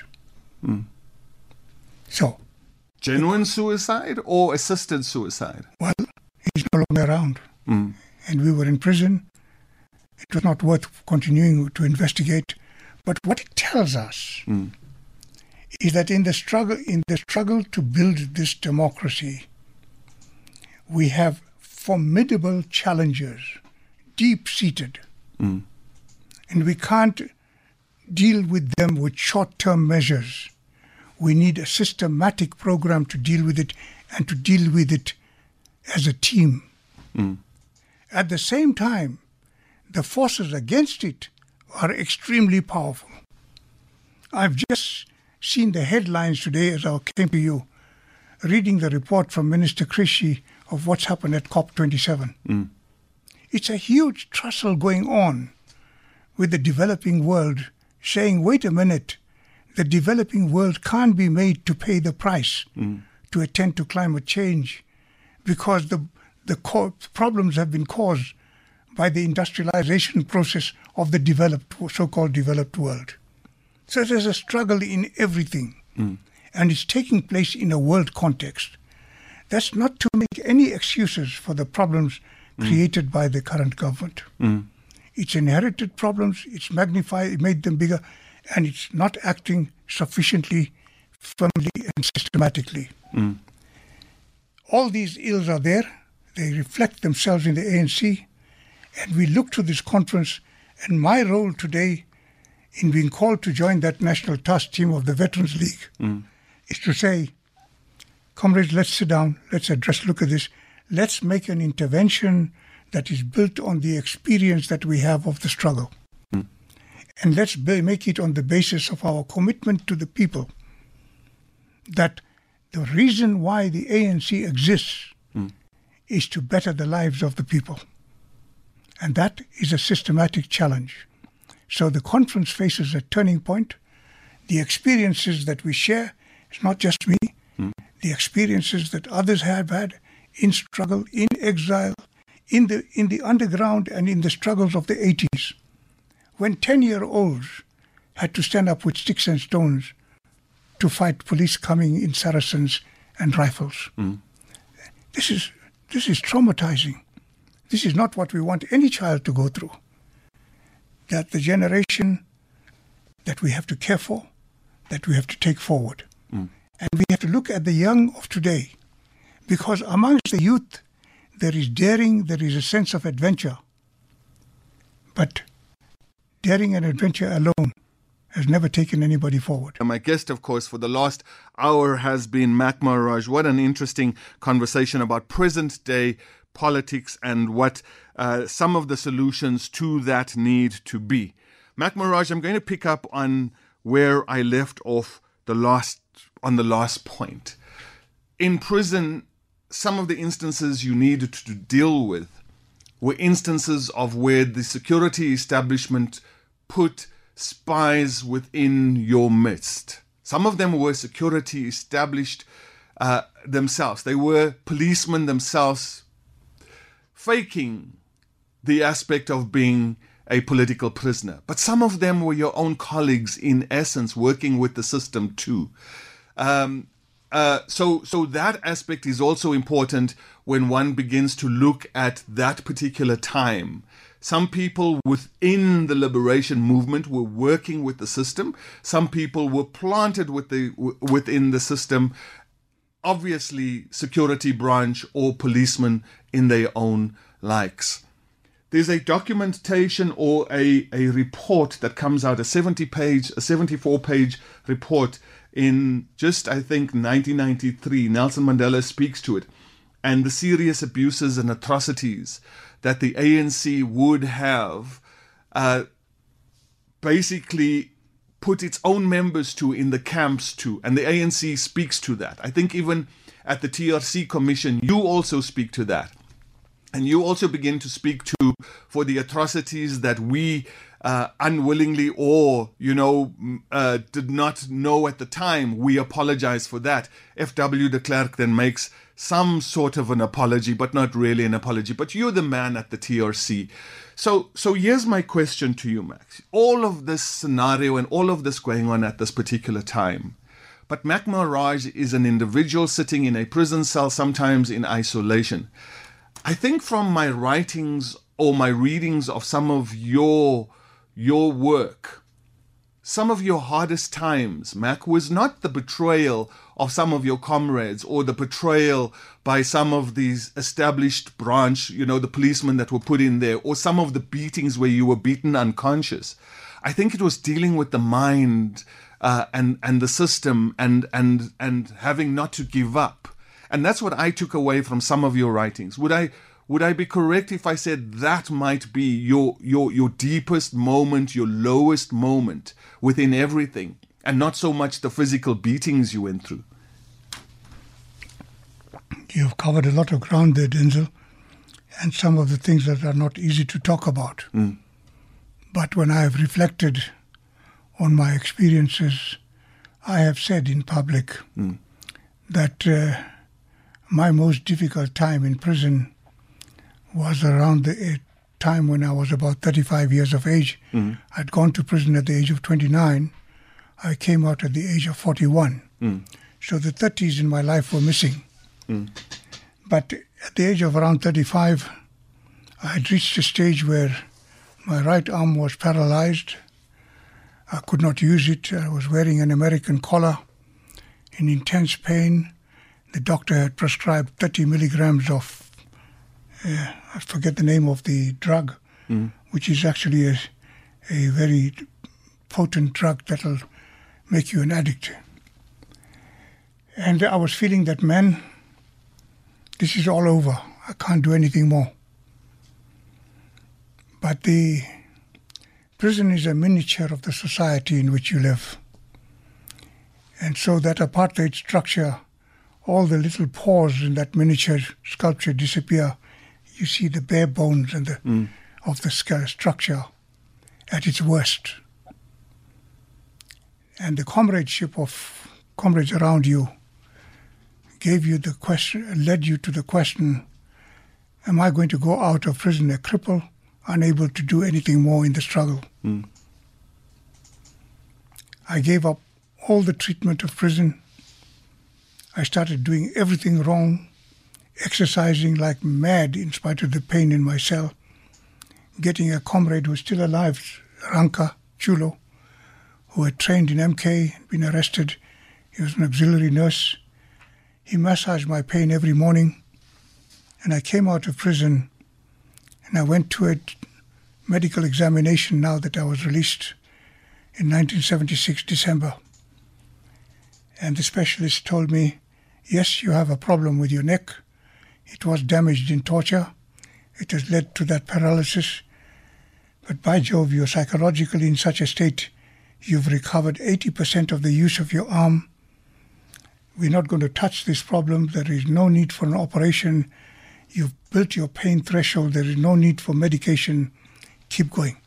So, genuine suicide or assisted suicide? Well, he's no longer around. And we were in prison. It was not worth continuing to investigate. But what it tells us is that in the struggle to build this democracy, we have formidable challenges, deep-seated. And we can't deal with them with short-term measures. We need a systematic program to deal with it and to deal with it as a team. At the same time, the forces against it are extremely powerful. I've just seen the headlines today as I came to you, reading the report from Minister Krishi of what's happened at COP27. It's a huge tussle going on with the developing world, saying, wait a minute, the developing world can't be made to pay the price to attend to climate change because the problems have been caused by the industrialization process of the so-called developed world. So there's a struggle in everything, and it's taking place in a world context. That's not to make any excuses for the problems created by the current government. It's inherited problems, it's magnified, it made them bigger, and it's not acting sufficiently firmly and systematically. All these ills are there. They reflect themselves in the ANC, and we look to this conference, and my role today in being called to join that national task team of the Veterans League is to say, comrades, let's sit down, let's look at this. Let's make an intervention that is built on the experience that we have of the struggle. And let's make it on the basis of our commitment to the people, that the reason why the ANC exists is to better the lives of the people. And that is a systematic challenge. So the conference faces a turning point. The experiences that we share, it's not just me, the experiences that others have had in struggle, in exile, in the underground and in the struggles of the 80s, when 10-year-olds had to stand up with sticks and stones to fight police coming in Saracens and rifles. This is traumatizing. This is not what we want any child to go through. That the generation that we have to care for, that we have to take forward. And we have to look at the young of today, because amongst the youth, there is daring, there is a sense of adventure. But daring and adventure alone has never taken anybody forward. And my guest, of course, for the last hour has been Mac Maharaj. What an interesting conversation about present-day politics and what some of the solutions to that need to be. Mac Maharaj, I'm going to pick up on where I left off on the last point. In prison, some of the instances you needed to deal with were instances of where the security establishment put spies within your midst. Some of them were security established themselves. They were policemen themselves, faking the aspect of being a political prisoner. But some of them were your own colleagues, in essence, working with the system too. So that aspect is also important when one begins to look at that particular time. Some people within the liberation movement were working with the system. Some people were planted within the system, obviously security branch or policemen in their own likes. There's a documentation or a report that comes out, a 74-page report in just, I think, 1993. Nelson Mandela speaks to it. And the serious abuses and atrocities that the ANC would have basically put its own members to in the camps to. And the ANC speaks to that. I think even at the TRC Commission, you also speak to that. And you also begin to speak to for the atrocities that we unwillingly or, did not know at the time. We apologize for that. F.W. de Klerk then makes some sort of an apology, but not really an apology. But you're the man at the TRC. So here's my question to you, Max. All of this scenario and all of this going on at this particular time. But Mac Maharaj is an individual sitting in a prison cell, sometimes in isolation. I think from my writings or my readings of some of your work, some of your hardest times, Mac, was not the betrayal of some of your comrades or the betrayal by some of these established branch, the policemen that were put in there, or some of the beatings where you were beaten unconscious. I think it was dealing with the mind and the system and having not to give up. And that's what I took away from some of your writings. Would I be correct if I said that might be your deepest moment, your lowest moment within everything, and not so much the physical beatings you went through? You've covered a lot of ground there, Denzel, and some of the things that are not easy to talk about. But when I have reflected on my experiences, I have said in public that my most difficult time in prison was around the time when I was about 35 years of age. I'd gone to prison at the age of 29. I came out at the age of 41. So the 30s in my life were missing. But at the age of around 35, I had reached a stage where my right arm was paralyzed. I could not use it. I was wearing an American collar in intense pain. The doctor had prescribed 30 milligrams of, I forget the name of the drug, which is actually a very potent drug that will make you an addict. And I was feeling that, man, this is all over. I can't do anything more. But the prison is a miniature of the society in which you live. And so that apartheid structure, all the little pores in that miniature sculpture disappear. You see the bare bones and of the structure at its worst. And the comradeship of comrades around you gave you the question, led you to the question, am I going to go out of prison a cripple, unable to do anything more in the struggle? I gave up all the treatment of prison. I started doing everything wrong, exercising like mad in spite of the pain in my cell, getting a comrade who's still alive, Ranka Chulo, who had trained in MK, been arrested. He was an auxiliary nurse. He massaged my pain every morning. And I came out of prison and I went to a medical examination now that I was released in 1976, December. And the specialist told me, yes, you have a problem with your neck. It was damaged in torture. It has led to that paralysis. But by Jove, you're psychologically in such a state, you've recovered 80% of the use of your arm. We're not going to touch this problem. There is no need for an operation. You've built your pain threshold. There is no need for medication. Keep going.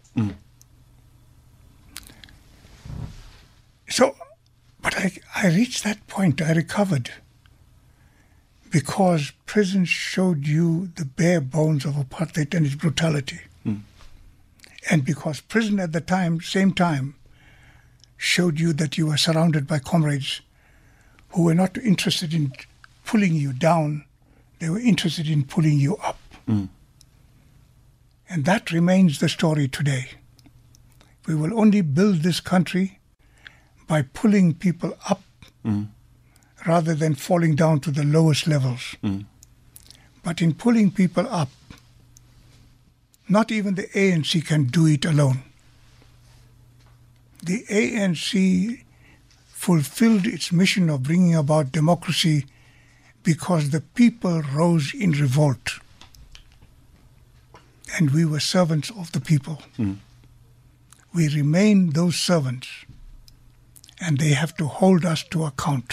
So, but I reached that point. I recovered because prison showed you the bare bones of apartheid and its brutality. And because prison at the same time, showed you that you were surrounded by comrades who were not interested in pulling you down. They were interested in pulling you up. And that remains the story today. We will only build this country by pulling people up rather than falling down to the lowest levels. But in pulling people up, not even the ANC can do it alone. The ANC fulfilled its mission of bringing about democracy because the people rose in revolt. And we were servants of the people. We remain those servants, and they have to hold us to account.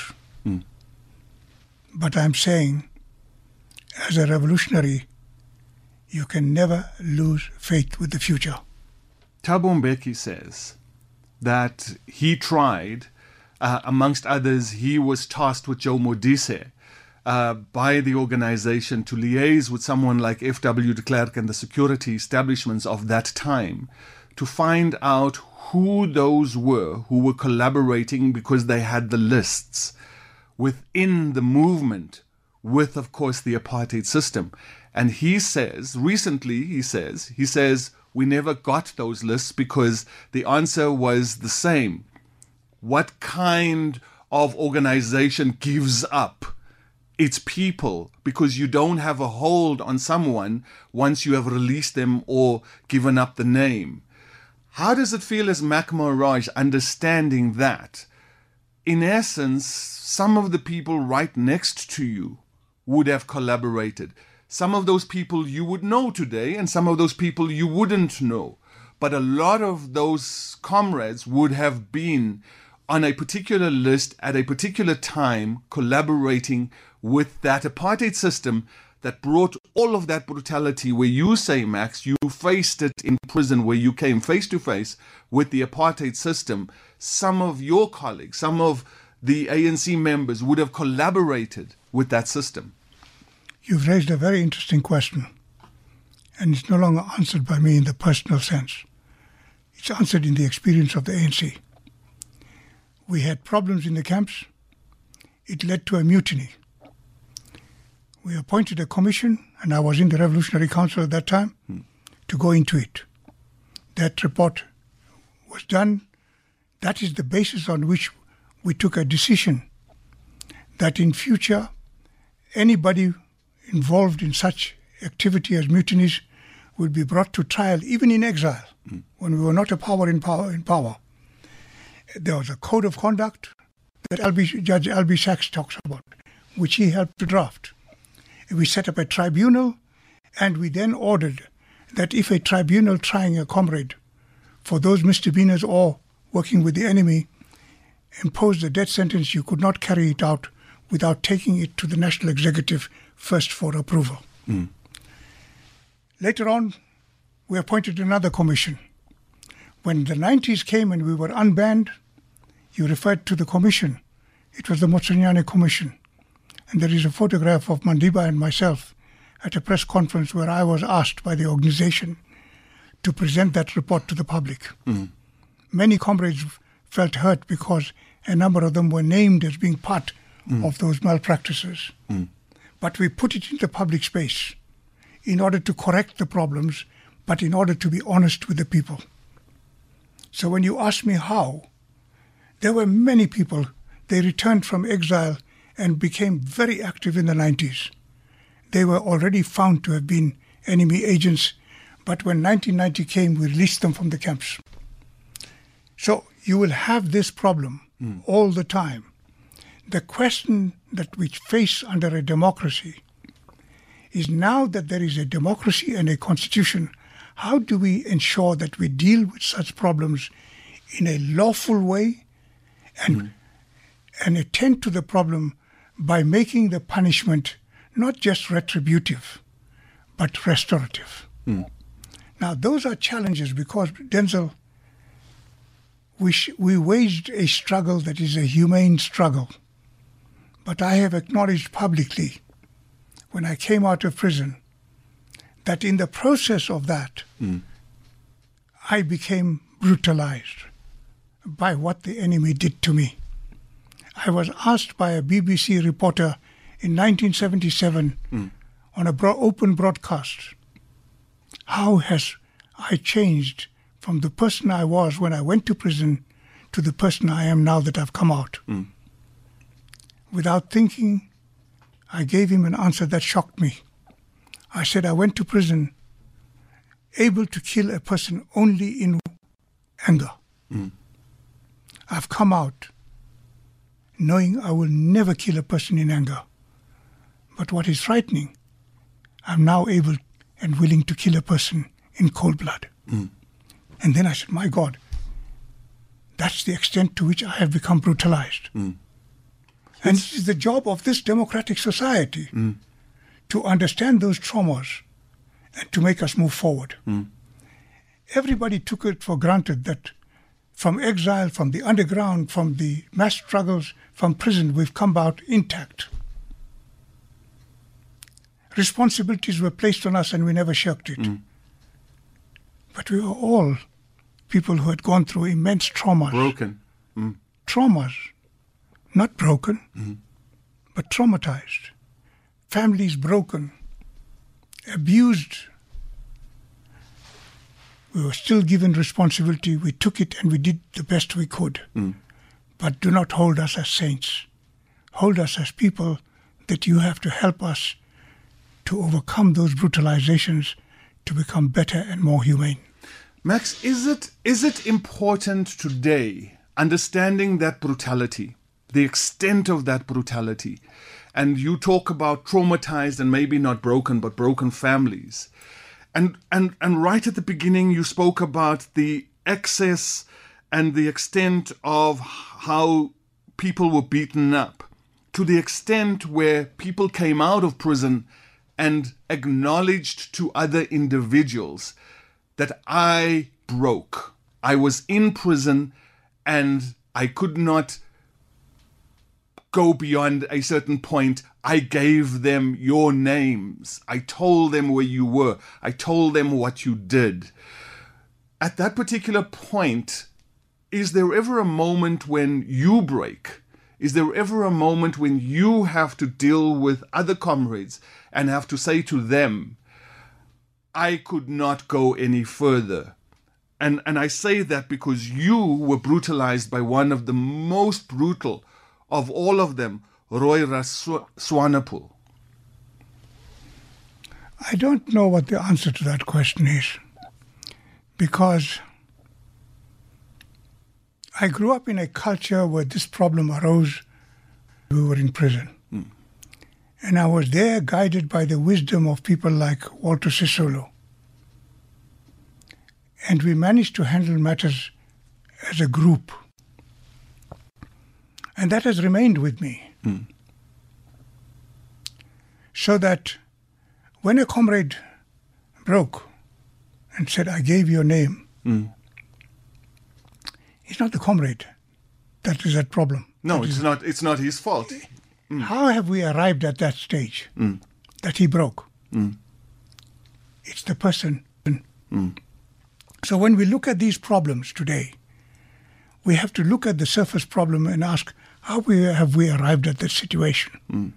But I'm saying, as a revolutionary, you can never lose faith with the future. Thabo Mbeki says that he tried, amongst others, he was tasked with Joe Modise by the organization to liaise with someone like F.W. de Klerk and the security establishments of that time to find out who those were who were collaborating, because they had the lists within the movement with, of course, the apartheid system. And he says, recently, he says, we never got those lists because the answer was the same. What kind of organization gives up its people because you don't have a hold on someone once you have released them or given up the name? How does it feel as Mac Maraj understanding that, in essence, some of the people right next to you would have collaborated? Some of those people you would know today, and some of those people you wouldn't know. But a lot of those comrades would have been on a particular list at a particular time, collaborating with that apartheid system that brought all of that brutality, where you say, Max, you faced it in prison, where you came face to face with the apartheid system. Some of your colleagues, some of the ANC members would have collaborated with that system. You've raised a very interesting question, and it's no longer answered by me in the personal sense. It's answered in the experience of the ANC. We had problems in the camps. It led to a mutiny. We appointed a commission, and I was in the Revolutionary Council at that time, to go into it. That report was done. That is the basis on which we took a decision that in future, anybody involved in such activity as mutinies would be brought to trial, even in exile, when we were not a power in power. There was a code of conduct that Judge L.B. Sachs talks about, which he helped to draft. We set up a tribunal, and we then ordered that if a tribunal trying a comrade for those misdemeanors or working with the enemy imposed a death sentence, you could not carry it out without taking it to the National Executive first for approval. Later on, we appointed another commission. When the 90s came and we were unbanned, you referred to the commission. It was the Motswenyane Commission. And there is a photograph of Mandiba and myself at a press conference where I was asked by the organization to present that report to the public. Many comrades felt hurt because a number of them were named as being part of those malpractices. But we put it in the public space in order to correct the problems, but in order to be honest with the people. So when you ask me how, there were many people, they returned from exile and became very active in the 90s. They were already found to have been enemy agents, but when 1990 came, we released them from the camps. So you will have this problem all the time. The question that we face under a democracy is, now that there is a democracy and a constitution, how do we ensure that we deal with such problems in a lawful way and attend to the problem by making the punishment not just retributive, but restorative. Now, those are challenges because, Denzel, we waged a struggle that is a humane struggle. But I have acknowledged publicly, when I came out of prison, that in the process of that, I became brutalized by what the enemy did to me. I was asked by a BBC reporter in 1977 on an open broadcast, how has I changed from the person I was when I went to prison to the person I am now that I've come out? Without thinking, I gave him an answer that shocked me. I said, I went to prison able to kill a person only in anger. I've come out knowing I will never kill a person in anger. But what is frightening, I'm now able and willing to kill a person in cold blood. And then I said, my God, that's the extent to which I have become brutalized. And it is the job of this democratic society to understand those traumas and to make us move forward. Everybody took it for granted that from exile, from the underground, from the mass struggles, from prison, we've come out intact. Responsibilities were placed on us and we never shirked it. But we were all people who had gone through immense traumas. Broken. Traumas. Not broken, but traumatized. Families broken, abused. We were still given responsibility. We took it and we did the best we could. But do not hold us as saints. Hold us as people that you have to help us to overcome those brutalizations to become better and more humane. Max, is it important today, understanding that brutality, the extent of that brutality, and you talk about traumatized and maybe not broken, but broken families. And right at the beginning, you spoke about the excess and the extent of how people were beaten up, to the extent where people came out of prison and acknowledged to other individuals that I broke. I was in prison and I could not go beyond a certain point. I gave them your names. I told them where you were. I told them what you did. At that particular point, is there ever a moment when you break? Is there ever a moment when you have to deal with other comrades and have to say to them, I could not go any further? And I say that because you were brutalized by one of the most brutal of all of them, Roy Swanepoel. I don't know what the answer to that question is, because I grew up in a culture where this problem arose. We were in prison. And I was there guided by the wisdom of people like Walter Sisulu. And we managed to handle matters as a group. And that has remained with me. So that when a comrade broke and said, I gave your name, it's not the comrade that is at problem. No, it's not his fault. How have we arrived at that stage that he broke? It's the person. So when we look at these problems today, we have to look at the surface problem and ask, how have we arrived at this situation?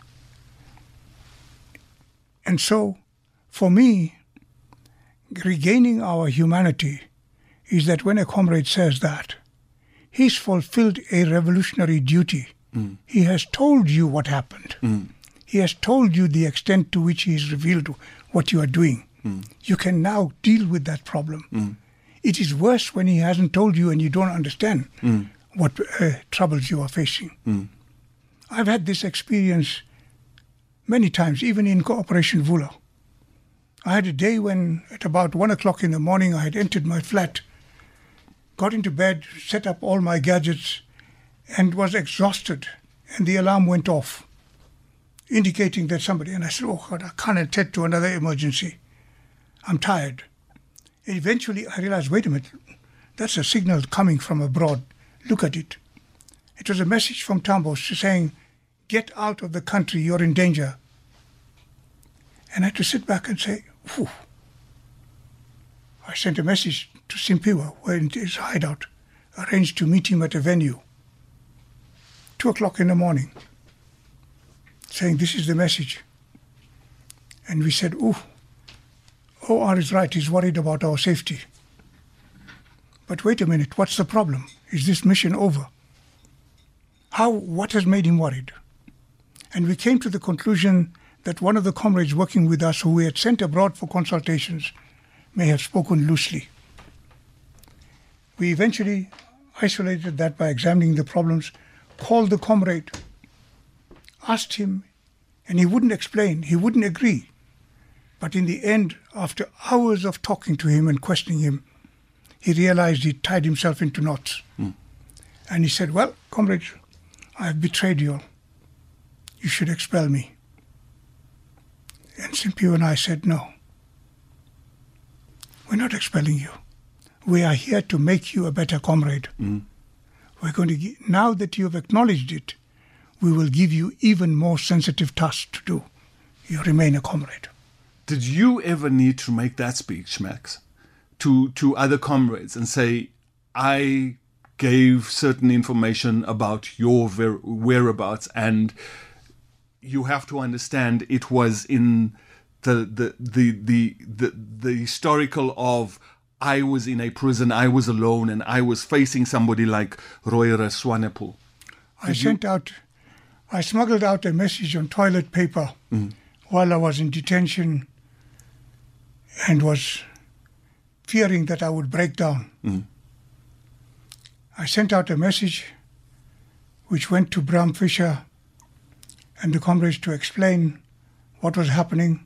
And so, for me, regaining our humanity is that when a comrade says that, he's fulfilled a revolutionary duty. He has told you what happened. He has told you the extent to which he has revealed what you are doing. You can now deal with that problem. It is worse when he hasn't told you and you don't understand what troubles you are facing. I've had this experience many times, even in Cooperation Vula. I had a day when at about 1 o'clock in the morning I had entered my flat, got into bed, set up all my gadgets, and was exhausted, and the alarm went off, indicating that somebody, and I said, oh God, I can't attend to another emergency. I'm tired. And eventually I realized, wait a minute, that's a signal coming from abroad. Look at it. It was a message from Tambo saying, get out of the country, you're in danger. And I had to sit back and say, whew. I sent a message to Simpiwa, where in his hideout, arranged to meet him at a venue. 2 o'clock in the morning, saying, this is the message. And we said, OR is right, he's worried about our safety. But wait a minute, what's the problem? Is this mission over? What has made him worried? And we came to the conclusion that one of the comrades working with us who we had sent abroad for consultations may have spoken loosely. We eventually isolated that by examining the problems, called the comrade, asked him, and he wouldn't explain, he wouldn't agree. But in the end, after hours of talking to him and questioning him, he realized he tied himself into knots. And he said, well, comrades, I have betrayed you all. You should expel me. And Simpiwa and I said, no. We're not expelling you. We are here to make you a better comrade. We're going to now that you have acknowledged it, we will give you even more sensitive tasks to do. You remain a comrade. Did you ever need to make that speech, Max, to other comrades and say, I gave certain information about your whereabouts, and you have to understand it was in the historical of I was in a prison, I was alone, and I was facing somebody like Royera Swanepoel. I smuggled out a message on toilet paper while I was in detention and was fearing that I would break down. I sent out a message which went to Bram Fischer and the comrades to explain what was happening,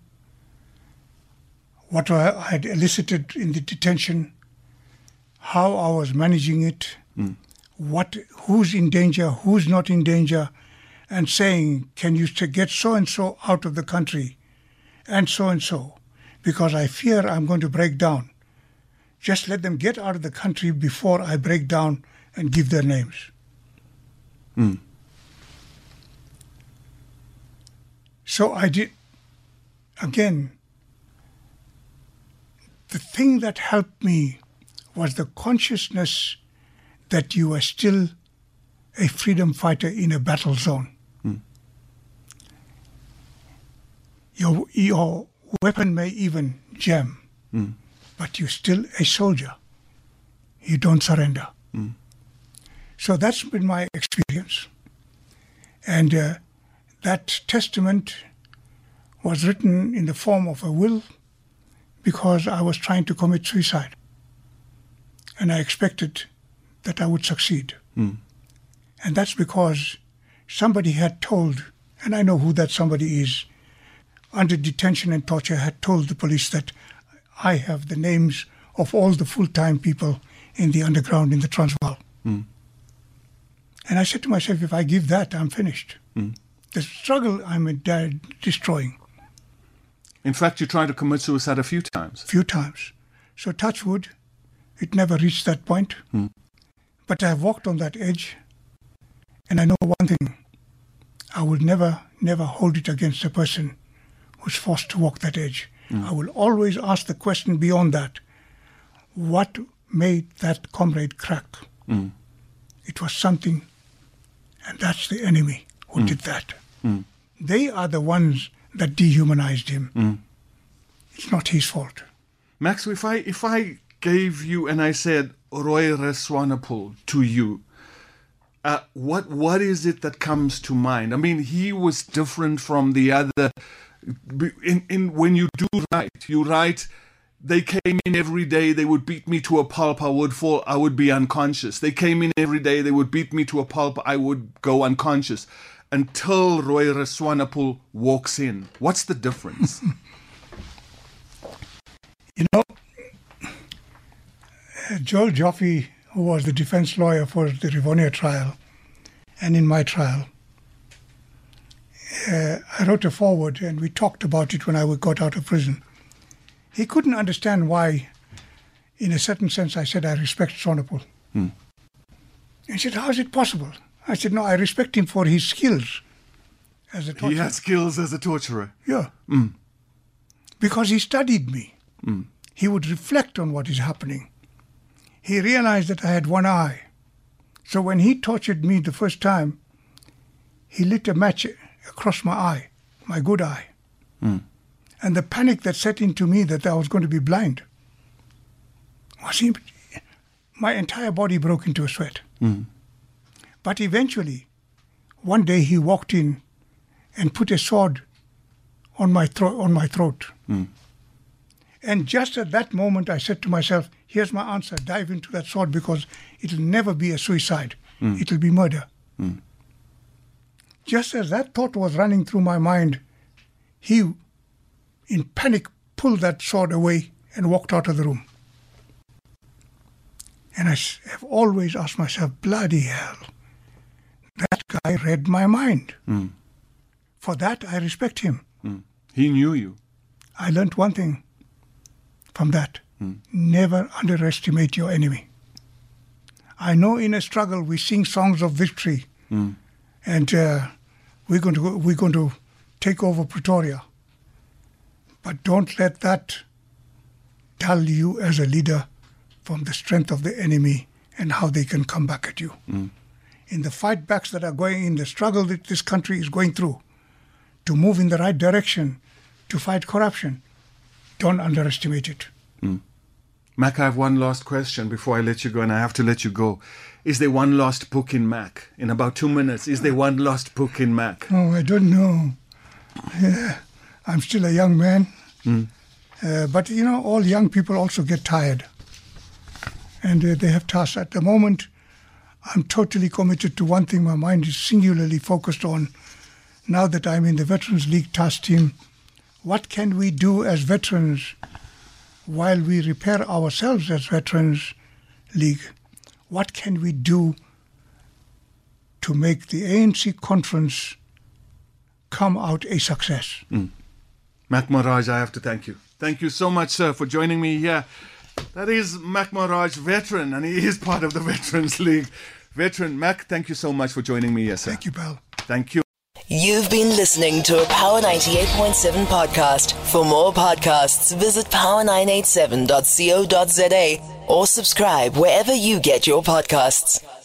what I had elicited in the detention, how I was managing it, who's in danger, who's not in danger, and saying, can you get so-and-so out of the country, and so, because I fear I'm going to break down. Just let them get out of the country before I break down and give their names. So I did, again, the thing that helped me was the consciousness that you are still a freedom fighter in a battle zone. Your weapon may even jam, but you're still a soldier. You don't surrender. So that's been my experience. And that testament was written in the form of a will because I was trying to commit suicide. And I expected that I would succeed. And that's because somebody had told, and I know who that somebody is, under detention and torture, had told the police that I have the names of all the full-time people in the underground in the Transvaal. And I said to myself, if I give that, I'm finished. The struggle I'm destroying. In fact, you tried to commit suicide a few times. Few times. So touch wood, it never reached that point. But I've walked on that edge, and I know one thing. I will never hold it against a person who's forced to walk that edge. I will always ask the question beyond that. What made that comrade crack? It was something, and that's the enemy who did that. They are the ones that dehumanized him. It's not his fault. Max, if I gave you and I said Roy Swanepoel to you, what is it that comes to mind? I mean, he was different from the other. When you do write, you write, they came in every day, they would beat me to a pulp, I would fall, I would be unconscious. They came in every day, they would beat me to a pulp, I would go unconscious. Until Roy Swanepoel walks in. What's the difference? You know, Joel Joffe, who was the defense lawyer for the Rivonia trial, and in my trial, I wrote a foreword and we talked about it when I got out of prison. He couldn't understand why, in a certain sense, I said I respect Swanepoel. He said, how is it possible? I said, no, I respect him for his skills as a torturer. He had skills as a torturer. Yeah. Because he studied me. He would reflect on what is happening. He realized that I had one eye. So when he tortured me the first time, he lit a match across my eye, my good eye. And the panic that set into me that I was going to be blind, my entire body broke into a sweat. But eventually, one day he walked in and put a sword on my throat. And just at that moment, I said to myself, here's my answer, dive into that sword because it'll never be a suicide. It'll be murder. Just as that thought was running through my mind, he, in panic, pulled that sword away and walked out of the room. And I have always asked myself, bloody hell, that guy read my mind. For that, I respect him. He knew you. I learned one thing from that. Never underestimate your enemy. I know in a struggle we sing songs of victory, and we're going to take over Pretoria. But don't let that dull you as a leader from the strength of the enemy and how they can come back at you. In the fight backs that are going, in the struggle that this country is going through, to move in the right direction, to fight corruption, don't underestimate it. Mac, I have one last question before I let you go, and I have to let you go. Is there one lost book in Mac? In about 2 minutes, is there one lost book in Mac? Oh, I don't know. I'm still a young man. But, you know, all young people also get tired. And they have tasks. At the moment, I'm totally committed to one thing my mind is singularly focused on. Now that I'm in the Veterans League task team, what can we do as veterans while we repair ourselves as Veterans League? What can we do to make the ANC conference come out a success? Mac Maraj, I have to thank you. Thank you so much, sir, for joining me here. That is Mac Maraj, veteran, and he is part of the Veterans League. Veteran Mac, thank you so much for joining me here, sir. Thank you, pal. Thank you. You've been listening to a Power 98.7 podcast. For more podcasts, visit power987.co.za or subscribe wherever you get your podcasts.